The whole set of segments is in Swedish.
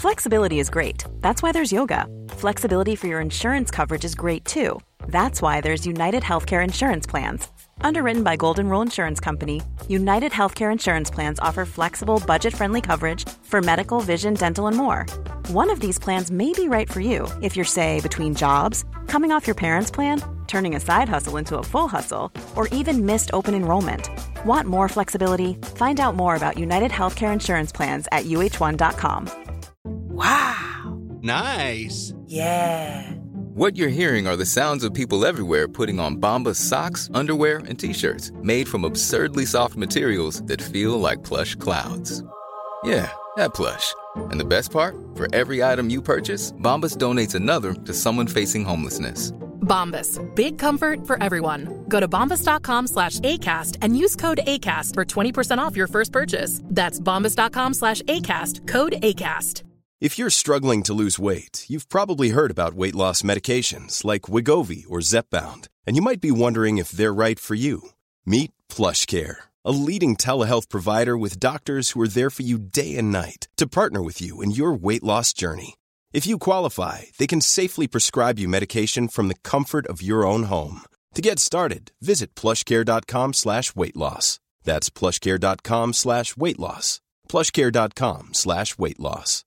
Flexibility is great. That's why there's yoga. Flexibility for your insurance coverage is great too. That's why there's United Healthcare Insurance Plans. Underwritten by Golden Rule Insurance Company, United Healthcare Insurance Plans offer flexible, budget-friendly coverage for medical, vision, dental, and more. One of these plans may be right for you if you're, say, between jobs, coming off your parents' plan, turning a side hustle into a full hustle, or even missed open enrollment. Want more flexibility? Find out more about United Healthcare Insurance Plans at uh1.com. Wow. Nice. Yeah. What you're hearing are the sounds of people everywhere putting on Bombas socks, underwear, and T-shirts made from absurdly soft materials that feel like plush clouds. Yeah, that plush. And the best part? For every item you purchase, Bombas donates another to someone facing homelessness. Bombas. Big comfort for everyone. Go to bombas.com/ACAST and use code ACAST for 20% off your first purchase. That's bombas.com/ACAST. Code ACAST. If you're struggling to lose weight, you've probably heard about weight loss medications like Wegovy or Zepbound, and you might be wondering if they're right for you. Meet PlushCare, a leading telehealth provider with doctors who are there for you day and night to partner with you in your weight loss journey. If you qualify, they can safely prescribe you medication from the comfort of your own home. To get started, visit plushcare.com/weightloss. That's plushcare.com/weightloss. plushcare.com/weightloss.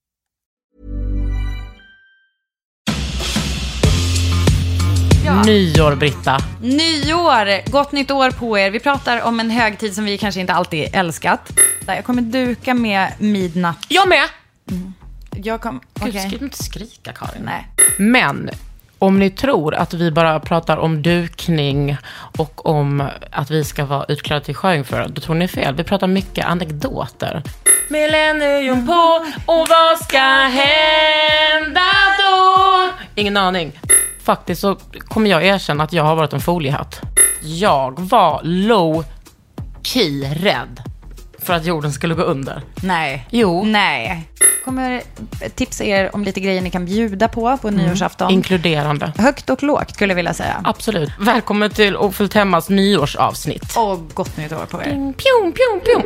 Ja. Nyår, Britta. Nyår, gott nytt år på er. Vi pratar om en högtid som vi kanske inte alltid älskat. Jag kommer duka med midnatt. Jag med! Jag kom... Gud, okay. ska inte skrika, Karin. Nej. Men om ni tror att vi bara pratar om dukning och om att vi ska vara utklädda till sjöjungfrur, då tror ni fel. Vi pratar mycket anekdoter. Millennium på, och vad ska hända då? Ingen aning. Faktiskt så kommer jag erkänna att jag har varit en foliehatt. Jag var low-key rädd för att jorden skulle gå under. Nej. Jo. Nej. Kommer tipsa er om lite grejer ni kan bjuda på nyårsafton. Inkluderande. Högt och lågt skulle jag vilja säga. Absolut. Välkommen till Ofullt Hemmas nyårsavsnitt. Och gott nytt år på er. Pjum, pjum, pjum.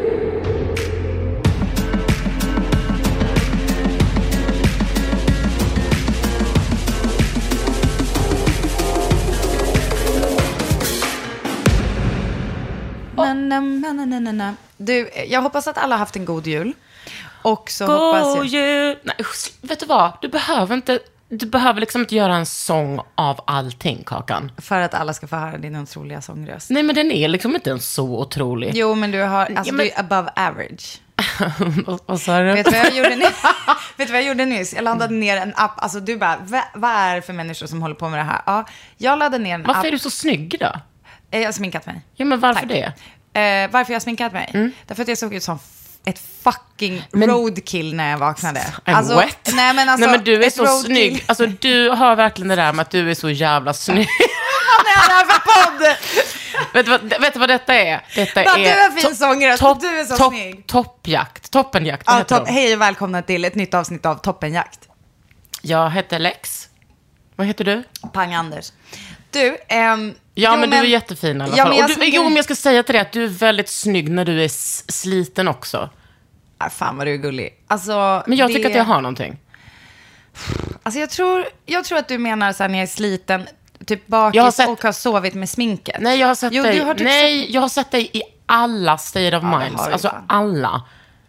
Du, jag hoppas att alla har haft en god jul. Och så hoppas jag... jul. Nej, vet du vad? Du behöver liksom inte göra en sång av allting, Kakan. För att alla ska få höra din otroliga sångröst. Nej, men den är liksom inte en så otrolig. Jo, men du har, alltså du är above average. Vad sa du? Vet du vad jag gjorde nyss? Jag laddade ner en app. Alltså du bara, vad är det för människor som håller på med det här? Ja, jag laddade ner en app. Varför är du så snygg då? Jag har sminkat mig. Ja, men varför Tack. det? Varför jag har sminkat mig? Därför att jag såg ut som ett fucking roadkill när jag vaknade. I'm wet. Nej, men du är så snygg. Alltså du har verkligen det där med att du är så jävla snygg. Vad är det här för podd? Vet du vad detta är? Detta är du är fin sångröst. Du är så snygg. Toppenjakt. Hej och välkomna till ett nytt avsnitt av Toppenjakt. Jag heter Lex. Vad heter du? Pang Anders. Du, ja, men du är jättefin i alla fall. Men jag ska säga till dig att du är väldigt snygg när du är sliten också. Fan vad du är gullig. Alltså, men jag tycker att jag har någonting. Alltså jag tror att du menar så här när jag är sliten, typ bakis och har sovit med sminket. Nej, jag har sett dig. Jag har sett dig i alla state of minds. Alltså alla.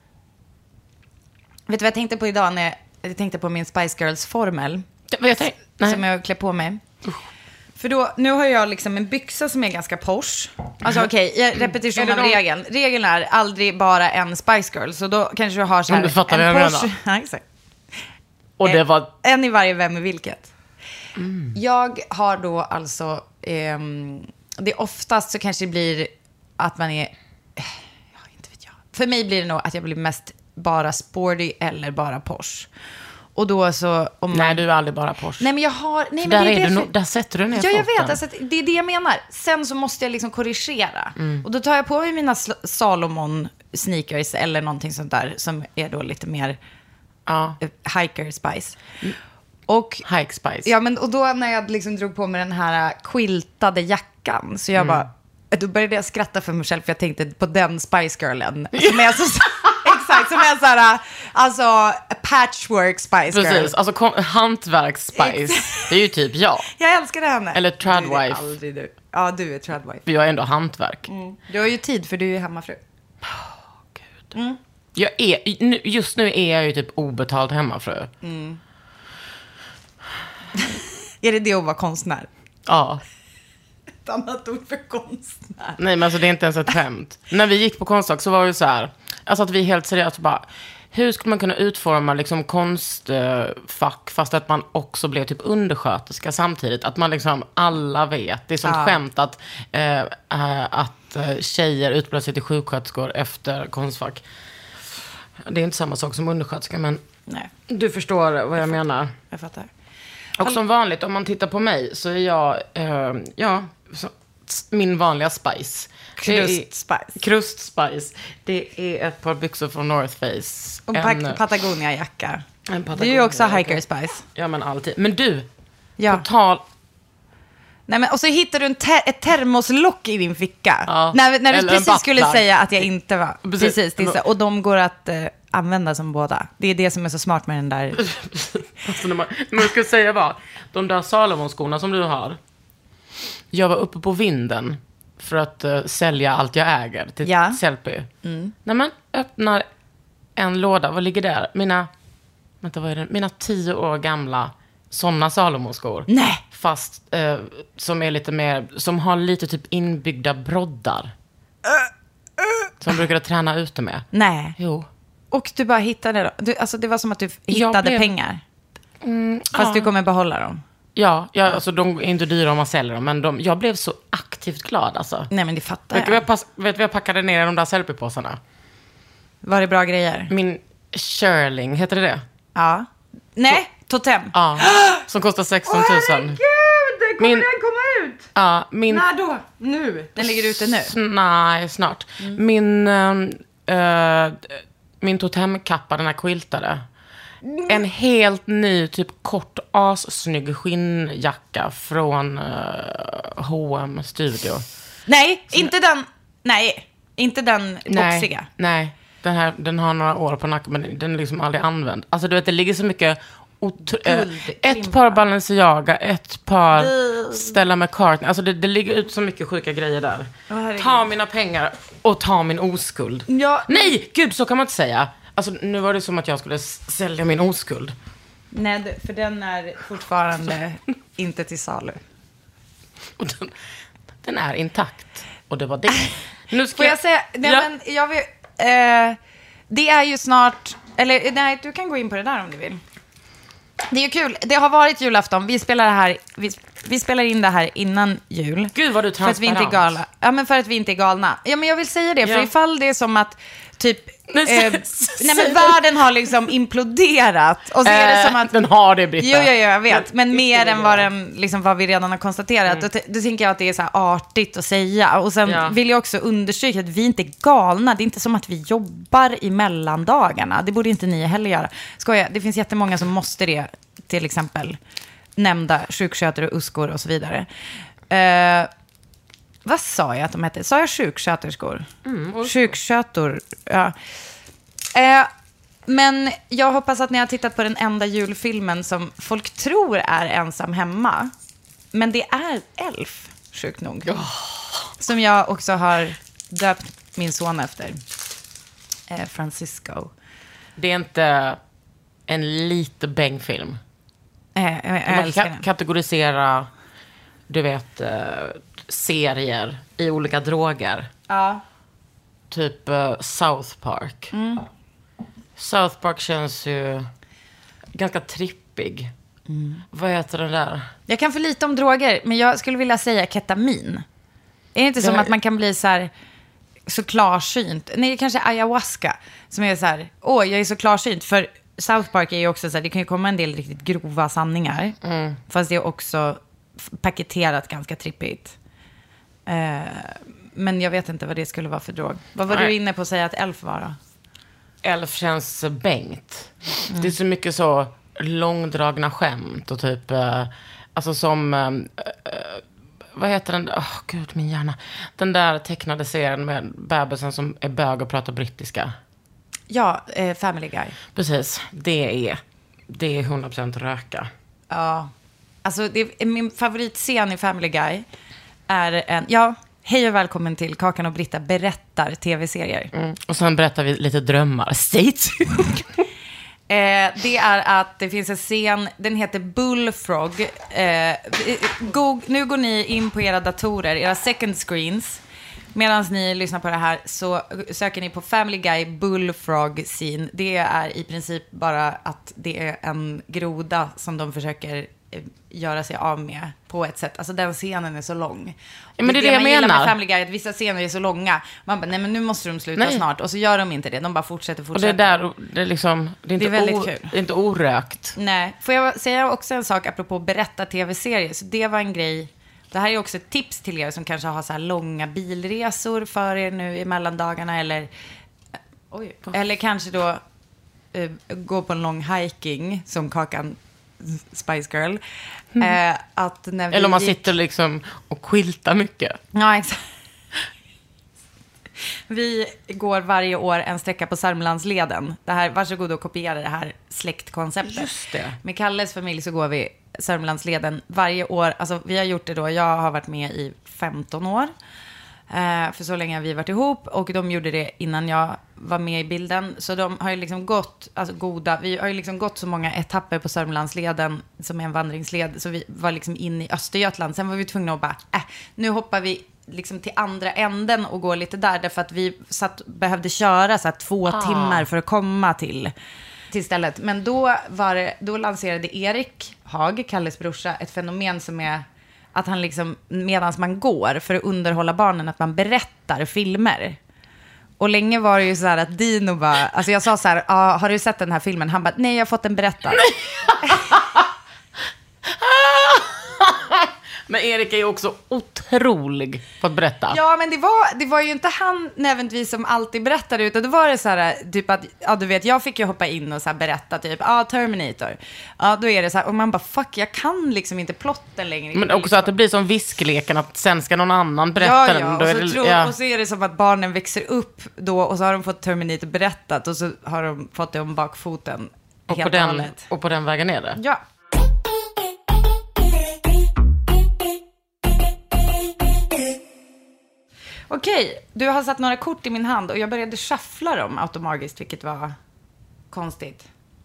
Vet du vad jag tänkte på idag när jag tänkte på min Spice Girls-formel? Som jag klär på mig. För då, nu har jag liksom en byxa som är ganska posh. Alltså okej, repetition av regeln. Regeln är aldrig bara en Spice Girl. Så då kanske du har så här du fattar en vad jag posh. menar. Ja, exakt. Och det var... En i varje, vem i vilket. Jag har då alltså... det är oftast så kanske det blir att man är... inte vet jag. För mig blir det nog att jag blir mest bara sporty eller bara posh. Och då så... Nej, du är aldrig bara Porsche. Nej, men jag har... Nej, men där sätter du ner foten. Ja, jag vet. Alltså, det är det jag menar. Sen så måste jag liksom korrigera. Och då tar jag på mig mina Salomon sneakers eller någonting sånt där som är då lite mer hiker spice. Och hike spice. Ja, men och då när jag liksom drog på mig den här quiltade jackan så jag bara... Då började jag skratta för mig själv för jag tänkte på den Spice Girlen som är så... Exakt, som är så här... Alltså, patchwork Spice Girl. Precis, alltså hantverks-Spice. Det är ju typ jag. Jag älskade henne. Eller tradwife. Aldrig du. Ja, du är tradwife. För jag är ändå hantverk. Du har ju tid för du är hemmafru. Gud. Just nu är jag ju typ obetald hemmafru. Är det att vara konstnär? Ja. Ett annat ord för konstnär. Nej, men alltså det är inte ens ett skämt. När vi gick på Konstfack så var det ju så här, alltså att vi helt seriöst bara, hur skulle man kunna utforma liksom konstfack fast att man också blev typ undersköterska samtidigt? Att man liksom, alla vet, det är sånt skämt att tjejer utbildar sig till sjuksköterskor efter Konstfack. Det är inte samma sak som undersköterska, men nej. Du förstår vad jag menar. Jag fattar. Och som vanligt, om man tittar på mig så är jag, min vanliga Spice. Krustspice. Det är ett par byxor från North Face. Och Patagonia-jacka. Patagonia-jacka. Du är ju också hiker Spice. Ja, men alltid. Men du, ja. På tal... Nej, men, och så hittar du ett termoslock i din ficka. Ja. När du precis skulle säga att jag inte var. Precis, det är så. Och de går att använda som båda. Det är det som är så smart med den där. Alltså, när man ska säga de där Salomon-skorna som du har. Jag var uppe på vinden för att sälja allt jag äger till Sellpy. När man öppnar en låda, vad ligger där? Mina 10 år gamla såna Salomon-skor. Nej. Fast som är lite mer, som har lite typ inbyggda broddar. Som brukade träna ute med. Nej. Jo. Och du bara hittade då? Alltså det var som att du hittade pengar. Fast du kommer behålla dem. Ja, alltså de är inte dyra om man säljer dem. Men jag blev så aktivt glad alltså. Nej, men det fattar jag. Vet du vad jag packade ner i de där Sellpy-påsarna? Var det bra grejer? Min Shirling, heter det? Ja. Nej, Totem. Ja, som kostar 16 000. Herregud, kommer den komma ut? Ja, när då? Nu? Den ligger ute nu? Nej, snart. Min totemkappa, den här quiltade. En helt ny, typ kort, assnygg skinnjacka från H&M Studio. Nej, inte den boxiga. Nej, den har några år på nacken, men den är liksom aldrig använd. Alltså du vet, det ligger så mycket ett par Balenciaga, ett par Stella McCartney. Alltså det ligger ut så mycket sjuka grejer där. Ta mina pengar och ta min oskuld. Ja. Nej, gud, så kan man inte säga. Alltså nu var det som att jag skulle sälja min oskuld. Nej, för den är fortfarande inte till salu. Och den är intakt. Och det var det. Nu ska får jag säga, men jag vill, det är ju snart, eller nej, du kan gå in på det där om du vill. Det är ju kul, det har varit julafton. Vi spelar in det här innan jul. Gud vad du transparent. För att vi inte är galna. Ja, men för att vi inte är galna. Ja, men jag vill säga det, för ifall det är som att typ nej, men världen har liksom imploderat. Och så är det som att den har det, Britta. Jo, jag vet. Men mer än vad vi redan har konstaterat. Då tänker jag att det är så här artigt att säga. Och sen vill jag också understryka att vi inte är galna. Det är inte som att vi jobbar i mellandagarna. Det borde inte ni heller göra. Skoja, det finns jättemånga som måste det. Till exempel nämnda sjukskötare och uskor och så vidare. Vad sa jag att de hette? Sa jag sjuksköterskor? Sjukskötor, ja. Men jag hoppas att ni har tittat på den enda julfilmen som folk tror är ensam hemma. Men det är Elf, sjukt nog. Som jag också har döpt min son efter. Francisco. Det är inte en lite bängfilm. Jag älskar den. Kategorisera, du vet, serier i olika droger. Ja. Typ South Park. South Park känns ju ganska trippig. Vad heter den där? Jag kan för lite om droger, men jag skulle vilja säga ketamin. Är det inte som att man kan bli så klarsynt? Nej, kanske ayahuasca. Som är så här, jag är så klarsynt. För South Park är ju också så här, det kan ju komma en del riktigt grova sanningar. Fast det är också paketerat ganska trippigt. Men jag vet inte vad det skulle vara för drog. Vad var du inne på att säga att Elf var då? Elf känns bängt. Det är så mycket så långdragna skämt och typ, alltså som, vad heter den? Gud, min hjärna. Den där tecknade serien med bebisen som är bög och pratar brittiska. Ja, Family Guy. Precis, det är 100% röka. Ja, alltså min favoritscen i Family Guy är hej och välkommen till Kakan och Britta berättar tv-serier. Och sen berättar vi lite drömmar. Stay tuned. Det är att det finns en scen, den heter Bullfrog. Nu går ni in på era datorer, era second screens. Medan ni lyssnar på det här så söker ni på Family Guy Bullfrog scene. Det är i princip bara att det är en groda som de försöker göra sig av med på ett sätt. Alltså den scenen är så lång. Ja, men det är det jag man gillar menar. med Family Guy, att vissa scener är så långa. Man bara, nej men nu måste de sluta snart. Och så gör de inte det. De bara fortsätter. Och det är där, det är liksom, det är väldigt kul. Det är inte orökt. Nej, får jag säga också en sak apropå berätta tv-serier. Så det var en grej. Det här är också ett tips till er som kanske har så här långa bilresor för er nu i mellandagarna. Eller kanske då gå på en lång hiking som Kakan Spice Girl. Att när eller om man sitter liksom och quiltar mycket. Ja, exakt. Vi går varje år en sträcka på Sörmlandsleden. Det här, varsågod och kopiera det här släktkonceptet. Just det. Med Kalles familj så går vi Sörmlandsleden varje år. Alltså vi har gjort det då. Jag har varit med i 15 år. För så länge har vi varit ihop. Och de gjorde det innan jag var med i bilden. Så de har ju liksom gått, vi har ju liksom gått så många etapper på Sörmlandsleden som är en vandringsled. Så vi var liksom in i Östergötland. Sen var vi tvungna att bara, nu hoppar vi liksom till andra änden och går lite där. Därför att vi behövde köra så här 2 timmar för att komma till stället. Men då lanserade Erik Haag, Kalles brorsa, ett fenomen som är att han liksom, medans man går för att underhålla barnen, att man berättar filmer. Och länge var det ju så här att Dino bara, alltså jag sa så här, har du sett den här filmen? Han bara, nej, jag har fått den berättad. Men Erik är ju också otrolig på att berätta. Ja, men det var ju inte han nödvändigtvis som alltid berättade, utan då var det så här, typ att, du vet, jag fick ju hoppa in och så här berätta typ, Terminator. Ja, då är det så här, och man bara, fuck, jag kan liksom inte plotten längre. Men också att det blir som viskleken, att sen ska någon annan berätta den. Och så är det som att barnen växer upp då, och så har de fått Terminator berättat, och så har de fått det om bakfoten. Och på den vägen är det. Ja. Okej, du har satt några kort i min hand och jag började shuffla dem automatiskt, vilket var konstigt.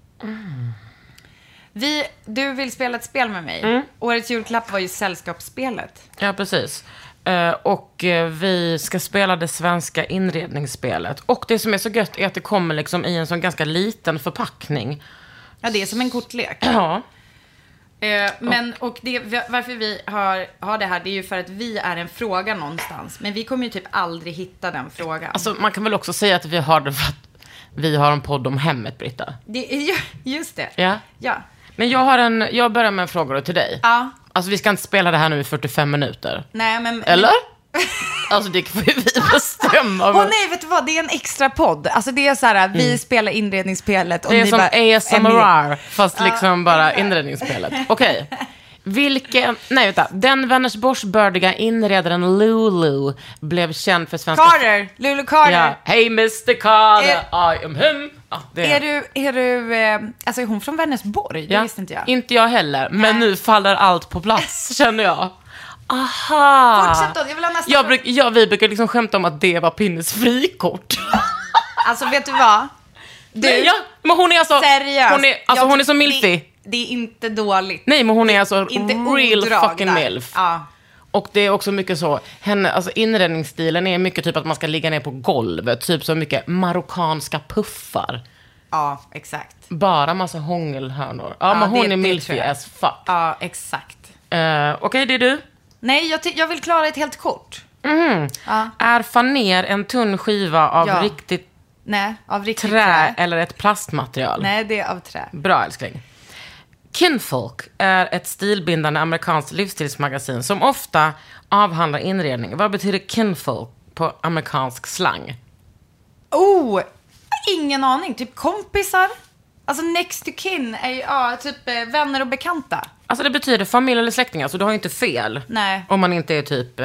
Du vill spela ett spel med mig. Årets julklapp var ju sällskapsspelet. Ja, precis. Och vi ska spela det svenska inredningsspelet. Och det som är så gött är att det kommer liksom i en sån ganska liten förpackning. Ja, det är som en kortlek. Ja. Varför vi har det här, det är ju för att vi är en fråga någonstans. Men vi kommer ju typ aldrig hitta den frågan. Alltså man kan väl också säga att vi har det för att vi har en podd om hemmet, Britta. Just det. Ja. Men jag börjar med en fråga till dig. Ja. Alltså vi ska inte spela det här nu i 45 minuter. Nej, men... Eller? Alltså det får ju vi bestämma. Nej, vet du vad? Det är en extra podd. Alltså det är så här, vi spelar inredningsspelet. Och det är ni som bara, ASMR, fast liksom bara inredningsspelet. Okej. Den Vänersborgsbördiga inredaren Lulu blev känd för svenska... Lulu Carter. Ja. Hey Mr. Carter, I am him. Alltså är hon från Vänersborg? Det visste inte jag. Inte jag heller, men nu faller allt på plats, känner jag. Aha. Fortsätt då, jag vill ha nästa. Vi brukar liksom skämta om att det var Pinnes frikort. Alltså vet du vad? Men hon är alltså... Seriöst. Hon är så milfig. Det är inte dåligt. Nej, men hon är alltså inte real fucking där. milf. Ja. Och det är också mycket så, alltså inredningsstilen är mycket typ att man ska ligga ner på golvet, typ så mycket marockanska puffar. Ja, exakt. Bara massa hångelhörnor. Ja, men hon är milfig as fuck. Ja, exakt. Okej, det är du? Nej, jag vill klara ett helt kort. Ja. Är faner en tunn skiva av riktigt trä eller ett plastmaterial? Nej, det är av trä. Bra, älskling. Kinfolk är ett stilbindande amerikanskt livsstilsmagasin som ofta avhandlar inredning. Vad betyder kinfolk på amerikansk slang? Ingen aning. Typ kompisar. Alltså next to kin är ju typ vänner och bekanta. Alltså det betyder familj eller släktingar, så du har ju inte fel. Nej. Om man inte är typ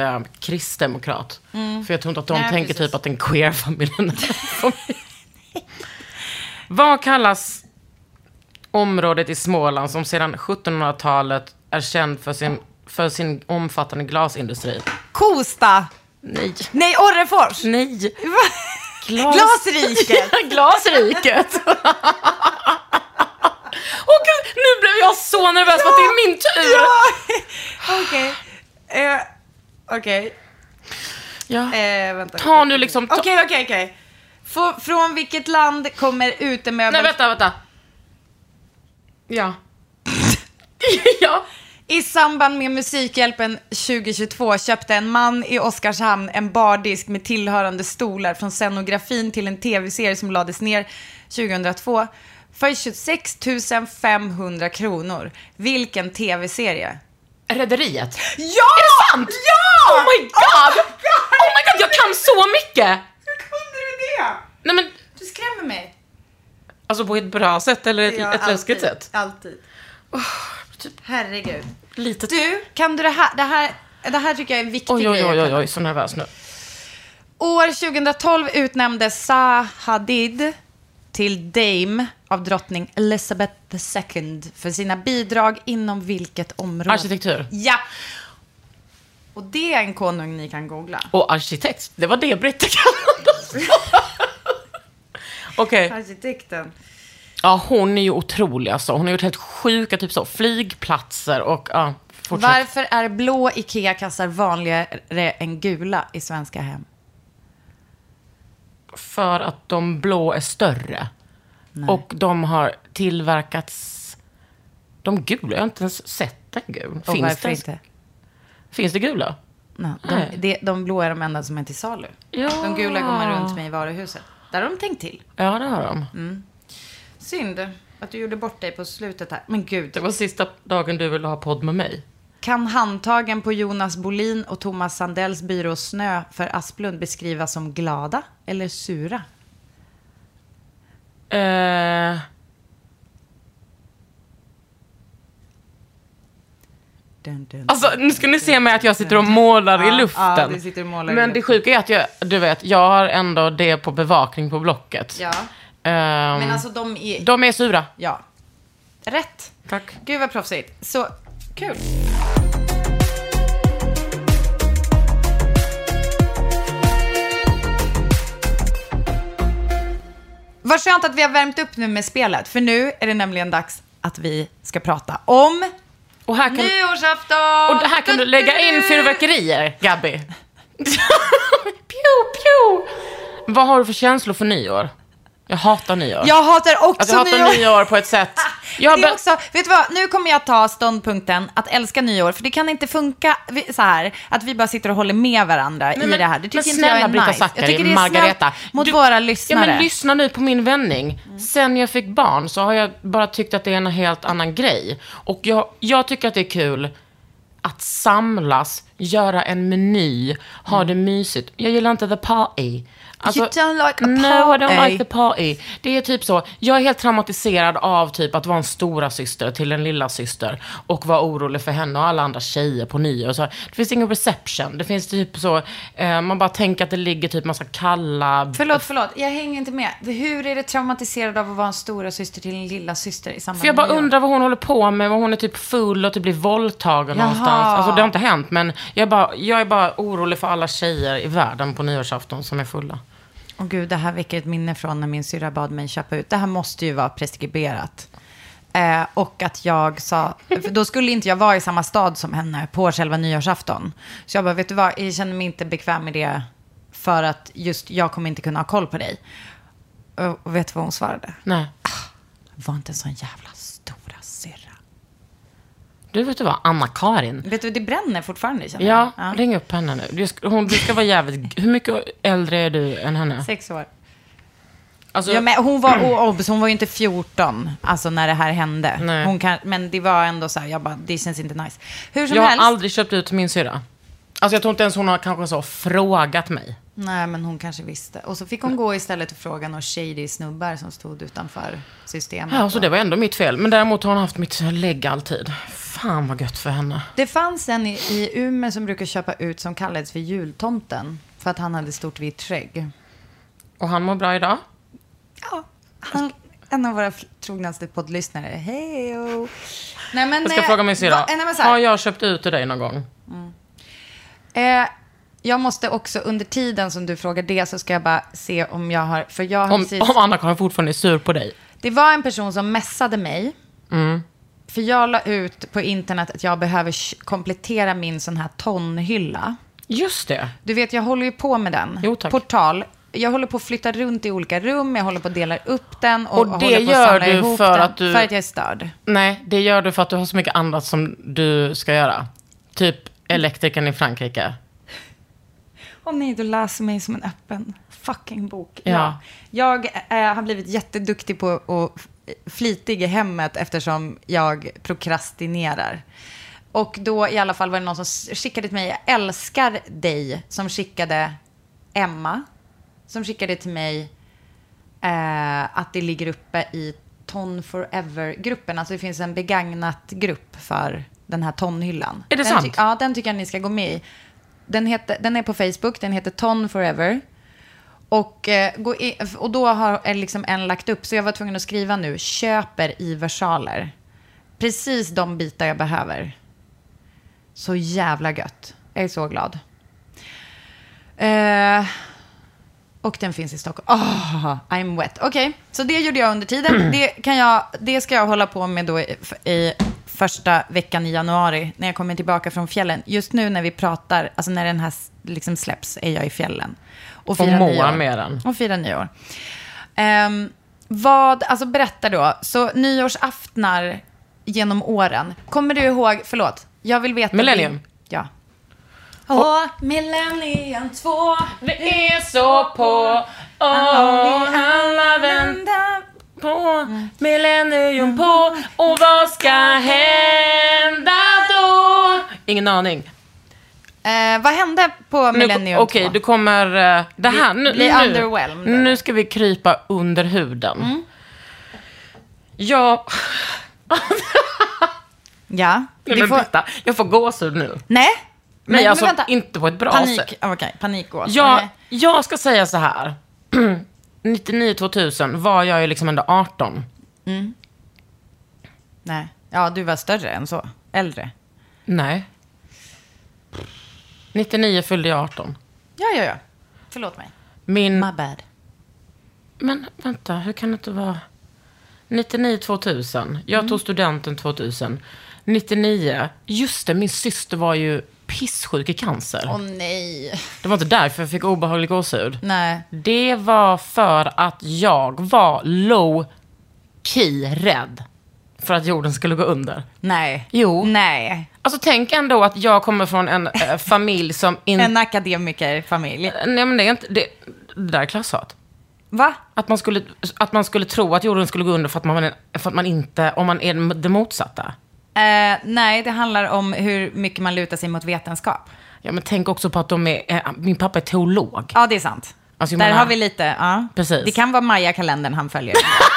kristdemokrat. För jag tror inte att de tänker typ att en queer-familj är Vad kallas området i Småland som sedan 1700-talet är känd för sin omfattande glasindustri? Kosta. Nej, Orrefors. Nej. Glasriket. Glasriket. Åh gud, nu blev jag så nervös för att det är min tur. Okej. Ja. Vänta. Ta nu liksom... Okej. Från vilket land kommer utemöbel... Nej, vänta. Ja. Ja. I samband med Musikhjälpen 2022 köpte en man i Oskarshamn en bardisk med tillhörande stolar från scenografin till en tv-serie som lades ner 2002 för 26 500 kronor. Vilken tv-serie? Rederiet. Ja! Är det sant? Ja! Oh my god! Oh my god, jag kan så mycket! Hur kunde du det? Nej men... Du skrämmer mig. Alltså på ett bra sätt eller ett läskigt sätt? Alltid. Herregud. Lite... Du, kan du det här tycker jag är en viktig grej. Oj, så nervös nu. År 2012 utnämndes Zaha Hadid till Dame av drottning Elizabeth II för sina bidrag inom vilket område? Arkitektur. Ja. Och det är en konung ni kan googla. Och arkitekt, det var det britter kallades. Okej. Arkitekten. Ja, hon är ju otrolig alltså. Hon har gjort helt sjuka typ så flygplatser och ja, fortsätt. Varför är blå IKEA-kassar vanligare än gula i svenska hem? För att de blå är större. Nej. Och de har tillverkats... De gula, jag har inte ens sett en gul. Och varför inte? Finns det gula? Nej, de blå är de enda som är till salu. Ja. De gula går man runt med i varuhuset. Där har de tänkt till. Ja, det har de. Synd att du gjorde bort dig på slutet här. Men gud. Det var sista dagen du ville ha podd med mig. Kan handtagen på Jonas Bolin och Thomas Sandells byrå Snö för Asplund beskrivas som glada eller sura? Alltså, nu ska ni se mig att jag sitter och målar i luften. Ja, du sitter och målar. Men det sjuka är att jag har ändå det på bevakning på Blocket. Ja. Men alltså de är sura. Ja. Rätt. Tack. Gud vad proffsigt. Så, kul. Vad skönt att vi har värmt upp nu med spelet. För nu är det nämligen dags att vi ska prata om nyårsafton. Och här kan du lägga in fyrverkerier, Gabby. Pew, pew. Vad har du för känslor för nyår? Jag hatar nyår. Jag hatar också nyår. Jag hatar nyår på ett sätt. Det är också, vet du vad, nu kommer jag ta ståndpunkten att älska nyår. För det kan inte funka så här att vi bara sitter och håller med varandra i det här. Det tycker inte jag är nice. Jag tycker det är Margareta mot våra lyssnare. Ja, men lyssna nu på min vändning. Sen jag fick barn så har jag bara tyckt att det är en helt annan grej. Och jag tycker att det är kul att samlas, göra en meny, ha det mysigt. Jag gillar inte the party. Alltså, you don't like a party. No, I don't like the party. Det är typ så. Jag är helt traumatiserad av typ att vara en stora syster till en lilla syster och vara orolig för henne och alla andra tjejer på nyår. Så det finns ingen reception. Det finns typ så, man bara tänker att det ligger typ massa kalla... Förlåt. Jag hänger inte med. Hur är det traumatiserad av att vara en stora syster till en lilla syster i samband med För jag bara undrar vad hon håller på med. Vad hon är typ full och typ blir våldtagen någonstans. Alltså det har inte hänt, men jag är bara orolig för alla tjejer i världen på nyårsafton som är fulla. Åh gud, det här väcker ett minne från när min syrra bad mig köpa ut. Det här måste ju vara preskriberat. Och att jag sa, för då skulle inte jag vara i samma stad som henne på själva nyårsafton. Så jag bara, vet du vad, jag känner mig inte bekväm med det för att just jag kommer inte kunna ha koll på dig. Och vet du vad hon svarade? Nej. Var inte en sån jävla stora syrra. Du vet vad, Anna-Karin. Vet du, det bränner fortfarande, känner jag. Ja, ring upp henne nu. Du ska vara jävligt... Hur mycket äldre är du än henne? 6 år. Alltså, ja, men hon var ju inte 14, alltså när det här hände. Men det var ändå så här, jag bara, det känns inte nice. Hur som helst. Jag har aldrig köpt ut min syrra. Alltså jag tror inte ens hon har kanske så frågat mig. Nej, men hon kanske visste. Och så fick hon gå istället och fråga några shady snubbar som stod utanför systemet. Ja, så det var ändå mitt fel. Men däremot har hon haft mitt lägg alltid. Fan vad gött för henne. Det fanns en i Umeå som brukar köpa ut som kallades för jultomten. För att han hade stort vitt skägg. Och han mår bra idag? Ja, en av våra trognaste poddlyssnare. Hej. Nej, men Jag ska fråga min syrra. Har jag köpt ut till dig någon gång? Jag måste också, under tiden som du frågar det, så ska jag bara se om jag har... För jag har om Anna-Karin fortfarande är sur på dig. Det var en person som messade mig. För jag la ut på internet att jag behöver komplettera min sån här tonhylla. Just det. Du vet, jag håller ju på med den. Jo, tack. Portal. Jag håller på att flytta runt i olika rum. Jag håller på att dela upp den. Och det håller på gör att samla du ihop för den, att du... För att jag är störd. Nej, det gör du för att du har så mycket annat som du ska göra. Typ elektrikern i Frankrike. Åh nej, du läser mig som en öppen fucking bok. Ja. Jag har blivit jätteduktig på och flitig i hemmet eftersom jag prokrastinerar. Och då i alla fall var det någon som skickade till mig, jag älskar dig, som skickade Emma, som skickade till mig att det ligger uppe i Ton Forever-gruppen. Alltså det finns en begagnat grupp för den här tonhyllan. Är det sant? Ja, den tycker jag ni ska gå med i. Den är på Facebook, den heter Ton Forever. Och då har liksom en lagt upp, så jag var tvungen att skriva nu, köper i versaler. Precis de bitar jag behöver. Så jävla gött. Jag är så glad. Och den finns i Stockholm. I'm wet. Okej, så det gjorde jag under tiden. Det ska jag hålla på med då i första veckan i januari, när jag kommer tillbaka från fjällen. Just nu när vi pratar, alltså när den här liksom släpps, är jag i fjällen. Och firar nyår. Med den. Och firar nyår. Alltså berätta då. Så nyårsaftnar genom åren. Kommer du ihåg, förlåt, jag vill veta. Millennium. Ja. Millennium 2. Det är så på. Alla väntar på Millennium på. Och vad ska hända då? Ingen aning. Vad hände på Millennium 2? Okej, du kommer... det här, nu ska vi krypa under huden. Ja... Ja. Jag får gåshud nu. Nej. Men alltså vänta. Inte på ett bra sätt. Okej, panikgås. Jag ska säga så här. 99-2000 var jag ju liksom ändå 18. Nej. Ja, du var större än så. Äldre. Nej. 99 fyllde jag 18. Ja. Förlåt mig. My bad. Men vänta, hur kan det inte vara... 99-2000. Jag tog studenten 2000. 99. Just det, min syster var ju pisssjuk i cancer. Åh nej. Det var inte därför jag fick obehaglig gåshud. Nej. Det var för att jag var low-key rädd för att jorden skulle gå under. Nej. Jo. Nej. Alltså tänk ändå att jag kommer från en familj som... En akademikerfamilj. Nej, men det är inte... Det där är klasshat. Va? Att man skulle tro att jorden skulle gå under för att man inte... Om man är det motsatta. Nej, det handlar om hur mycket man lutar sig mot vetenskap. Ja, men tänk också på att min pappa är teolog. Ja, det är sant. Alltså, där har vi lite, ja. Precis. Det kan vara Maya-kalendern han följer.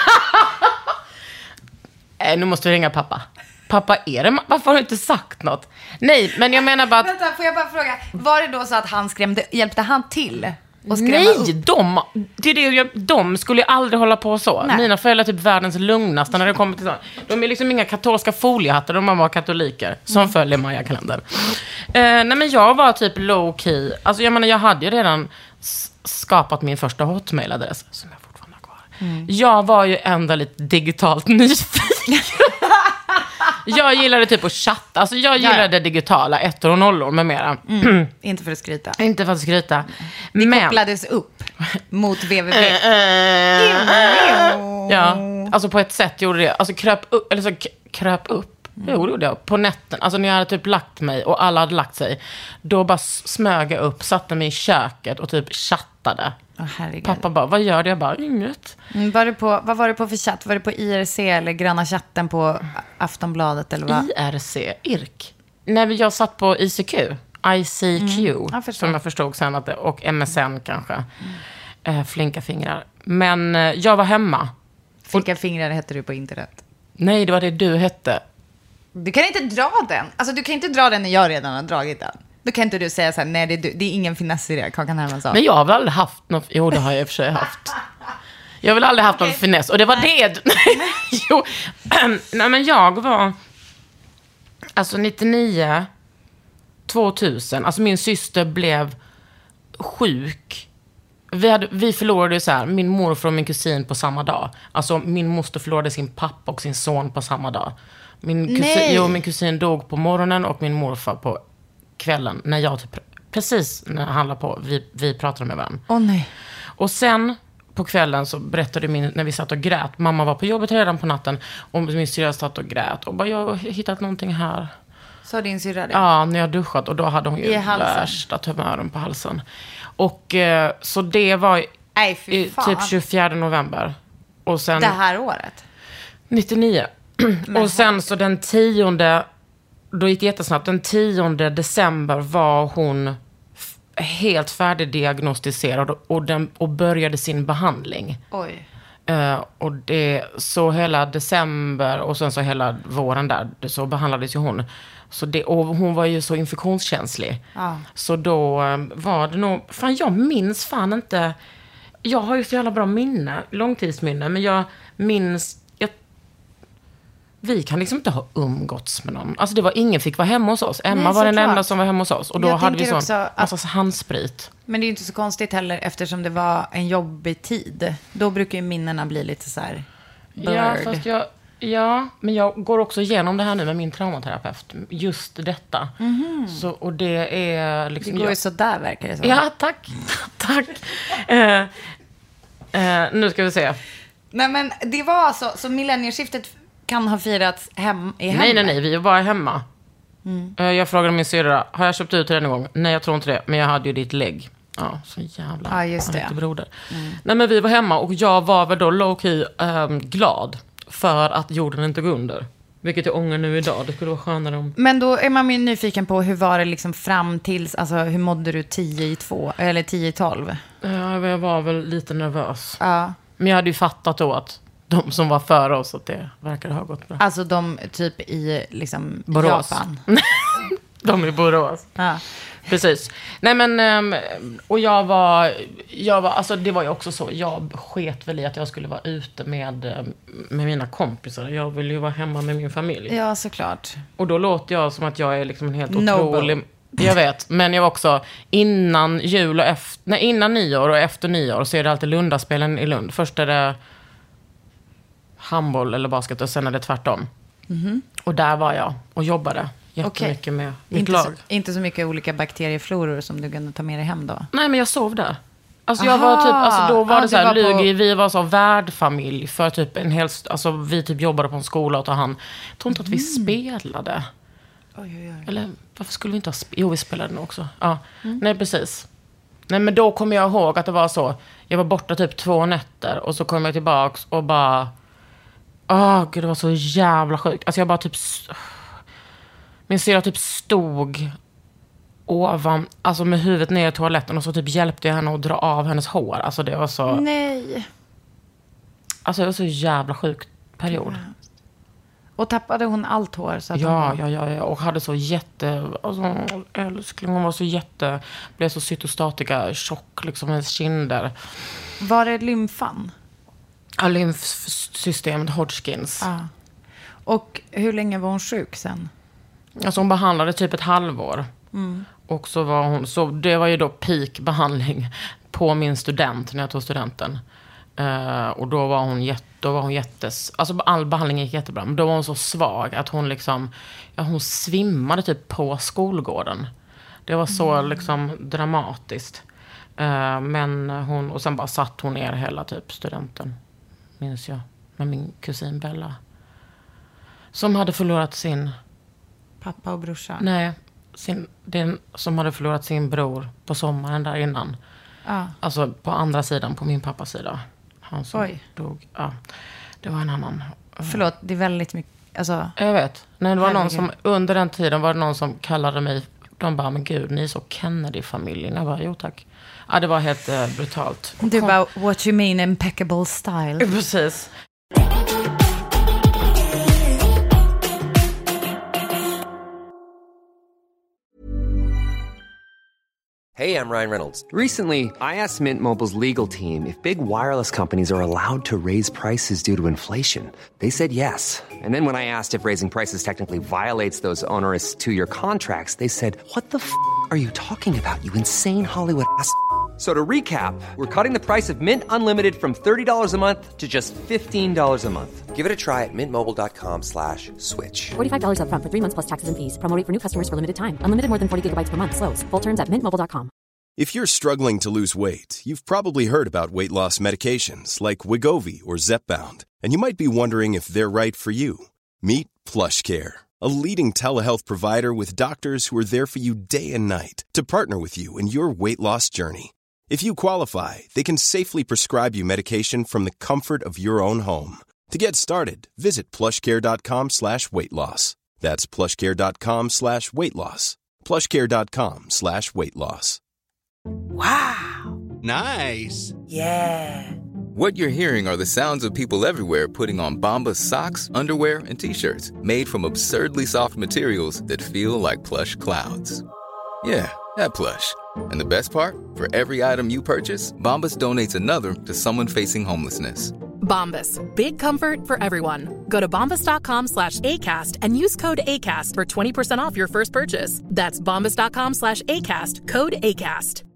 Nu måste vi ringa pappa. Pappa, varför har du inte sagt något? Nej, men jag menar bara att... Vänta, får jag bara fråga. Var det då så att han hjälpte han till? Nej, de skulle ju aldrig hålla på så. Nej. Mina föräldrar är typ världens lugnaste när det kommer till sånt. De är liksom inga katolska foliehattar, de var katoliker som följer Maya-kalendern. Nej, men jag var typ low-key. Alltså jag menar, jag hade ju redan skapat min första hotmail-adress som jag fortfarande har kvar. Jag var ju ändå lite digitalt nyfiken. Jag gillade typ att chatta. Alltså jag gillade det digitala, 1 och 0 med mera. Inte för att skryta. Inte för att skryta. Det kopplades upp mot www. Ja, alltså på ett sätt gjorde det. Alltså kröp upp. Jo, det gjorde jag. På nätten. Alltså när jag hade typ lagt mig och alla hade lagt sig. Då bara smög jag upp, satte mig i köket och typ chattade. Pappa bara, vad gör det? Jag bara, inget. Vad var det på för chatt? Var det på IRC eller gröna chatten på Aftonbladet eller vad? IRC? IRK? Nej, jag satt på ICQ. Som jag förstod sen att det, och MSN kanske. Flinka fingrar. Men jag var hemma. Flinka fingrar hette du på internet. Nej, det var det du hette. Du kan inte dra den. Alltså du kan inte dra den när jag redan har dragit den. Då kan inte du säga så här, nej det är ingen finess i det, Kakan Hermansson. Men jag har väl aldrig haft något, jo det har jag i och för sig haft. Jag vill aldrig haft någon finess. Och det var det. Jo. Nej, men jag var... Alltså 99, 2000. Alltså min syster blev sjuk. Vi förlorade så här, min morfar och min kusin på samma dag. Alltså min moster förlorade sin pappa och sin son på samma dag. Min kusin dog på morgonen och min morfar på kvällen. När jag typ, precis när han la på, vi pratade med varandra. Nej. Och sen på kvällen så berättade när vi satt och grät. Mamma var på jobbet redan på natten. Och min syrra satt och grät. Och bara, jag har hittat någonting här. Så din syrra det? Ja, när jag duschat. Och då hade hon ju värsta tumören på halsen. Och så det var typ 24 november. Och sen, det här året? 99. Och sen så den 10, då gick det jättesnabbt. Den 10 december var hon helt färdigdiagnostiserad och började sin behandling. Oj. Och det så hela december och sen så hela våren där så behandlades ju hon. Så det, och hon var ju så infektionskänslig. Så då var det nog... Fan, jag minns fan inte... Jag har ju så jävla bra minne, långtidsminne, men jag minns... Vi kan liksom inte ha umgåtts med någon. Alltså det var ingen fick vara hemma hos oss. Emma var den enda som var hemma hos oss. Och då hade vi sån massa handsprit. Men det är ju inte så konstigt heller eftersom det var en jobbig tid. Då brukar ju minnena bli lite så här blurred. Ja, fast men jag går också igenom det här nu med min traumaterapeut. Just detta. Så, och det är liksom... Det går ju så där verkar det så. Ja, tack. Tack. Nu ska vi se. Nej, men det var alltså... Så millennieskiftet kan ha firats i hemmet? Nej, vi var hemma. Jag frågade min syrra, har jag köpt ut till den en gång? Nej, jag tror inte det. Men jag hade ju ditt lägg. Ja, så jävla just det. broder. Nej, men vi var hemma och jag var väl då low-key glad för att jorden inte går under. Vilket jag ångrar nu idag. Det skulle vara skönare om... Men då är man ju nyfiken på hur var det liksom fram tills... Alltså hur mådde du 10-2 eller 10-12? Ja, jag var väl lite nervös. Ja. Men jag hade ju fattat då att de som var före oss, att det verkade ha gått bra. Alltså de typ i liksom Borås. Japan. De i Borås. Ja. Precis. Nej, men och jag var alltså det var ju också så, jag sket väl i att jag skulle vara ute med mina kompisar. Jag ville ju vara hemma med min familj. Ja, såklart. Och då låter jag som att jag är liksom en helt otrolig... Jag vet, men jag var också innan jul och innan nyår och efter nyår så är det alltid Lundaspelen i Lund. Först är det handboll eller basket och sen är det tvärtom. Och där var jag och jobbade jättemycket med mitt lag. Inte så mycket olika bakteriefloror som du kunde ta med dig hem då? Nej, men jag sov där. Alltså jag var typ, alltså då var det så här, vi var så värdfamilj för typ en hel, alltså vi typ jobbade på en skola och jag tror inte att vi spelade. Oj. Eller varför skulle vi inte ha jo, vi spelade nog också. Ja, nej precis. Nej, men då kommer jag ihåg att det var så, jag var borta typ 2 nätter och så kom jag tillbaks och bara gud, det var så jävla sjukt. Alltså jag bara typ min syrra typ stod ovan, alltså med huvudet ner i toaletten och så typ hjälpte jag henne att dra av hennes hår. Alltså det var så... Nej. Alltså det var så jävla sjuk period. Och tappade hon allt hår? Så att ja. Och hade så alltså älskling, hon var så blev så cytostatika, tjock liksom hennes kinder. Var det lymfan? Ja, lymfsystemet, Hodgkins. Ja. Och hur länge var hon sjuk sen? Alltså hon behandlade typ ett halvår. Och så var hon, så det var ju då peakbehandling på min student när jag tog studenten. Och då var hon alltså all behandling gick jättebra. Men då var hon så svag att hon liksom, hon svimmade typ på skolgården. Det var så liksom dramatiskt. Men hon, och sen bara satt hon ner hela typ studenten, minns jag, med min kusin Bella. Som hade förlorat sin... Pappa och brorsa? Nej, den som hade förlorat sin bror på sommaren där innan. Alltså på andra sidan, på min pappas sida. Han som dog. Ja, det var en annan. Förlåt, det är väldigt mycket... Alltså, jag vet. Nej, det var någon som, under den tiden var det någon som kallade mig... De bara, men gud, ni är så Kennedy-familjen. Jag bara, jo tack. Ja, det var helt brutalt. Du bara, what you mean impeccable style. Precis. Hey, I'm Ryan Reynolds. Recently, I asked Mint Mobile's legal team if big wireless companies are allowed to raise prices due to inflation. They said yes. And then when I asked if raising prices technically violates those onerous two-year contracts, they said, "What the f*** are you talking about, you insane Hollywood ass?" So to recap, we're cutting the price of Mint Unlimited from $30 a month to just $15 a month. Give it a try at mintmobile.com/switch. $45 up front for 3 months plus taxes and fees. Promo rate for new customers for limited time. Unlimited more than 40 gigabytes per month. Slows full terms at mintmobile.com. If you're struggling to lose weight, you've probably heard about weight loss medications like Wegovy or Zepbound, and you might be wondering if they're right for you. Meet PlushCare, a leading telehealth provider with doctors who are there for you day and night to partner with you in your weight loss journey. If you qualify, they can safely prescribe you medication from the comfort of your own home. To get started, visit plushcare.com/weightloss. That's plushcare.com/weightloss. plushcare.com/weightloss. Wow. Nice. Yeah. What you're hearing are the sounds of people everywhere putting on Bombas socks, underwear, and T-shirts made from absurdly soft materials that feel like plush clouds. Yeah, that plush. And the best part? For every item you purchase, Bombas donates another to someone facing homelessness. Bombas. Big comfort for everyone. Go to bombas.com/ACAST and use code ACAST for 20% off your first purchase. That's bombas.com/ACAST. Code ACAST.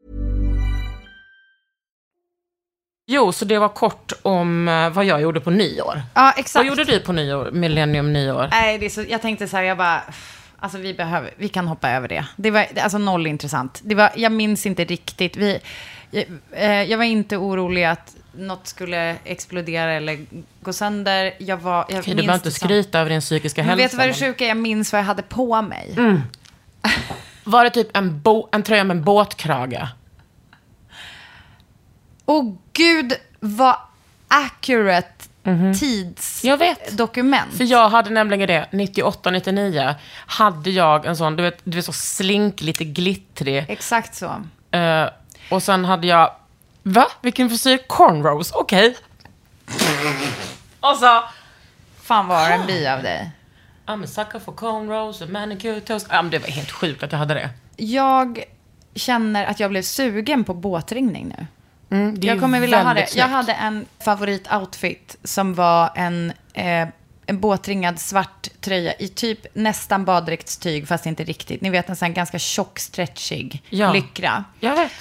Jo, så det var kort om vad jag gjorde på nyår. Ja, exakt. Vad gjorde du på nyår, millennium nyår? Nej, det är så, jag tänkte så här, alltså vi kan hoppa över det. Det var alltså noll intressant. Jag minns inte riktigt. Jag var inte orolig att något skulle explodera eller gå sönder. Okej, du behöver inte skryta över din psykiska hälsa. Men vet du vad det sjuka? Jag minns vad jag hade på mig. Var det typ en tröja med en båtkrage? Åh gud, vad accurate tidsdokument. För jag hade nämligen det, 98-99 hade jag en sån, du vet så slink, lite glittrig. Exakt så. Och sen hade jag, vilken frisyr? Cornrows, okej. Och så, fan var en bi av dig. I'm a sucker for cornrows and manicure toes. Men det var helt sjukt att jag hade det. Jag känner att jag blev sugen på båtringning nu. Jag kommer vilja ha det. Snyggt. Jag hade en favoritoutfit som var en båtringad svart tröja i typ nästan baddräktstyg, fast inte riktigt. Ni vet, en sån ganska tjock, stretchig lyckra. Jag vet.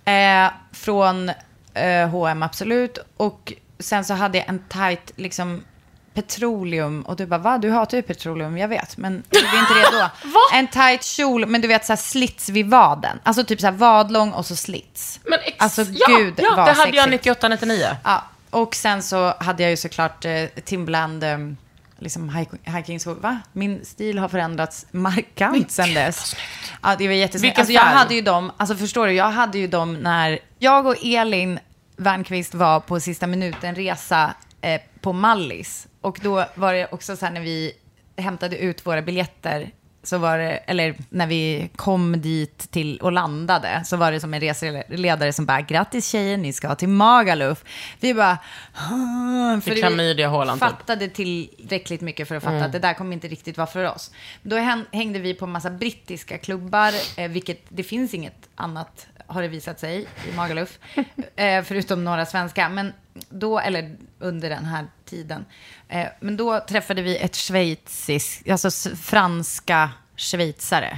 Från H&M, absolut. Och sen så hade jag en tight liksom petroleum. Och du bara, va? Du hatar ju petroleum, jag vet. Men det är inte det då. En tight kjol, men du vet så här slits vid vaden. Alltså typ så här vadlång och så slits. Men alltså gud, ja, vad det hade sexigt. jag 98-99. Ja, och sen så hade jag ju såklart Timberland liksom hiking-skor. Va? Min stil har förändrats markant sen dess. Ja, det var jättesnyggt. Alltså jag hade ju dem, alltså förstår du, jag hade ju dem när jag och Elin Wernqvist var på sista minuten resa på Mallis. Och då var det också så här när vi hämtade ut våra biljetter, så var det, eller när vi kom dit till och landade, så var det som en reseledare som bara, grattis tjejer, ni ska till Magaluf. Vi bara, för vi fattade tillräckligt mycket för att fatta att det där kommer inte riktigt vara för oss. Då hängde vi på en massa brittiska klubbar, vilket det finns inget annat, har det visat sig, i Magaluf, förutom några svenska. Men då, eller under den här tiden, men då träffade vi ett alltså franska schweizare,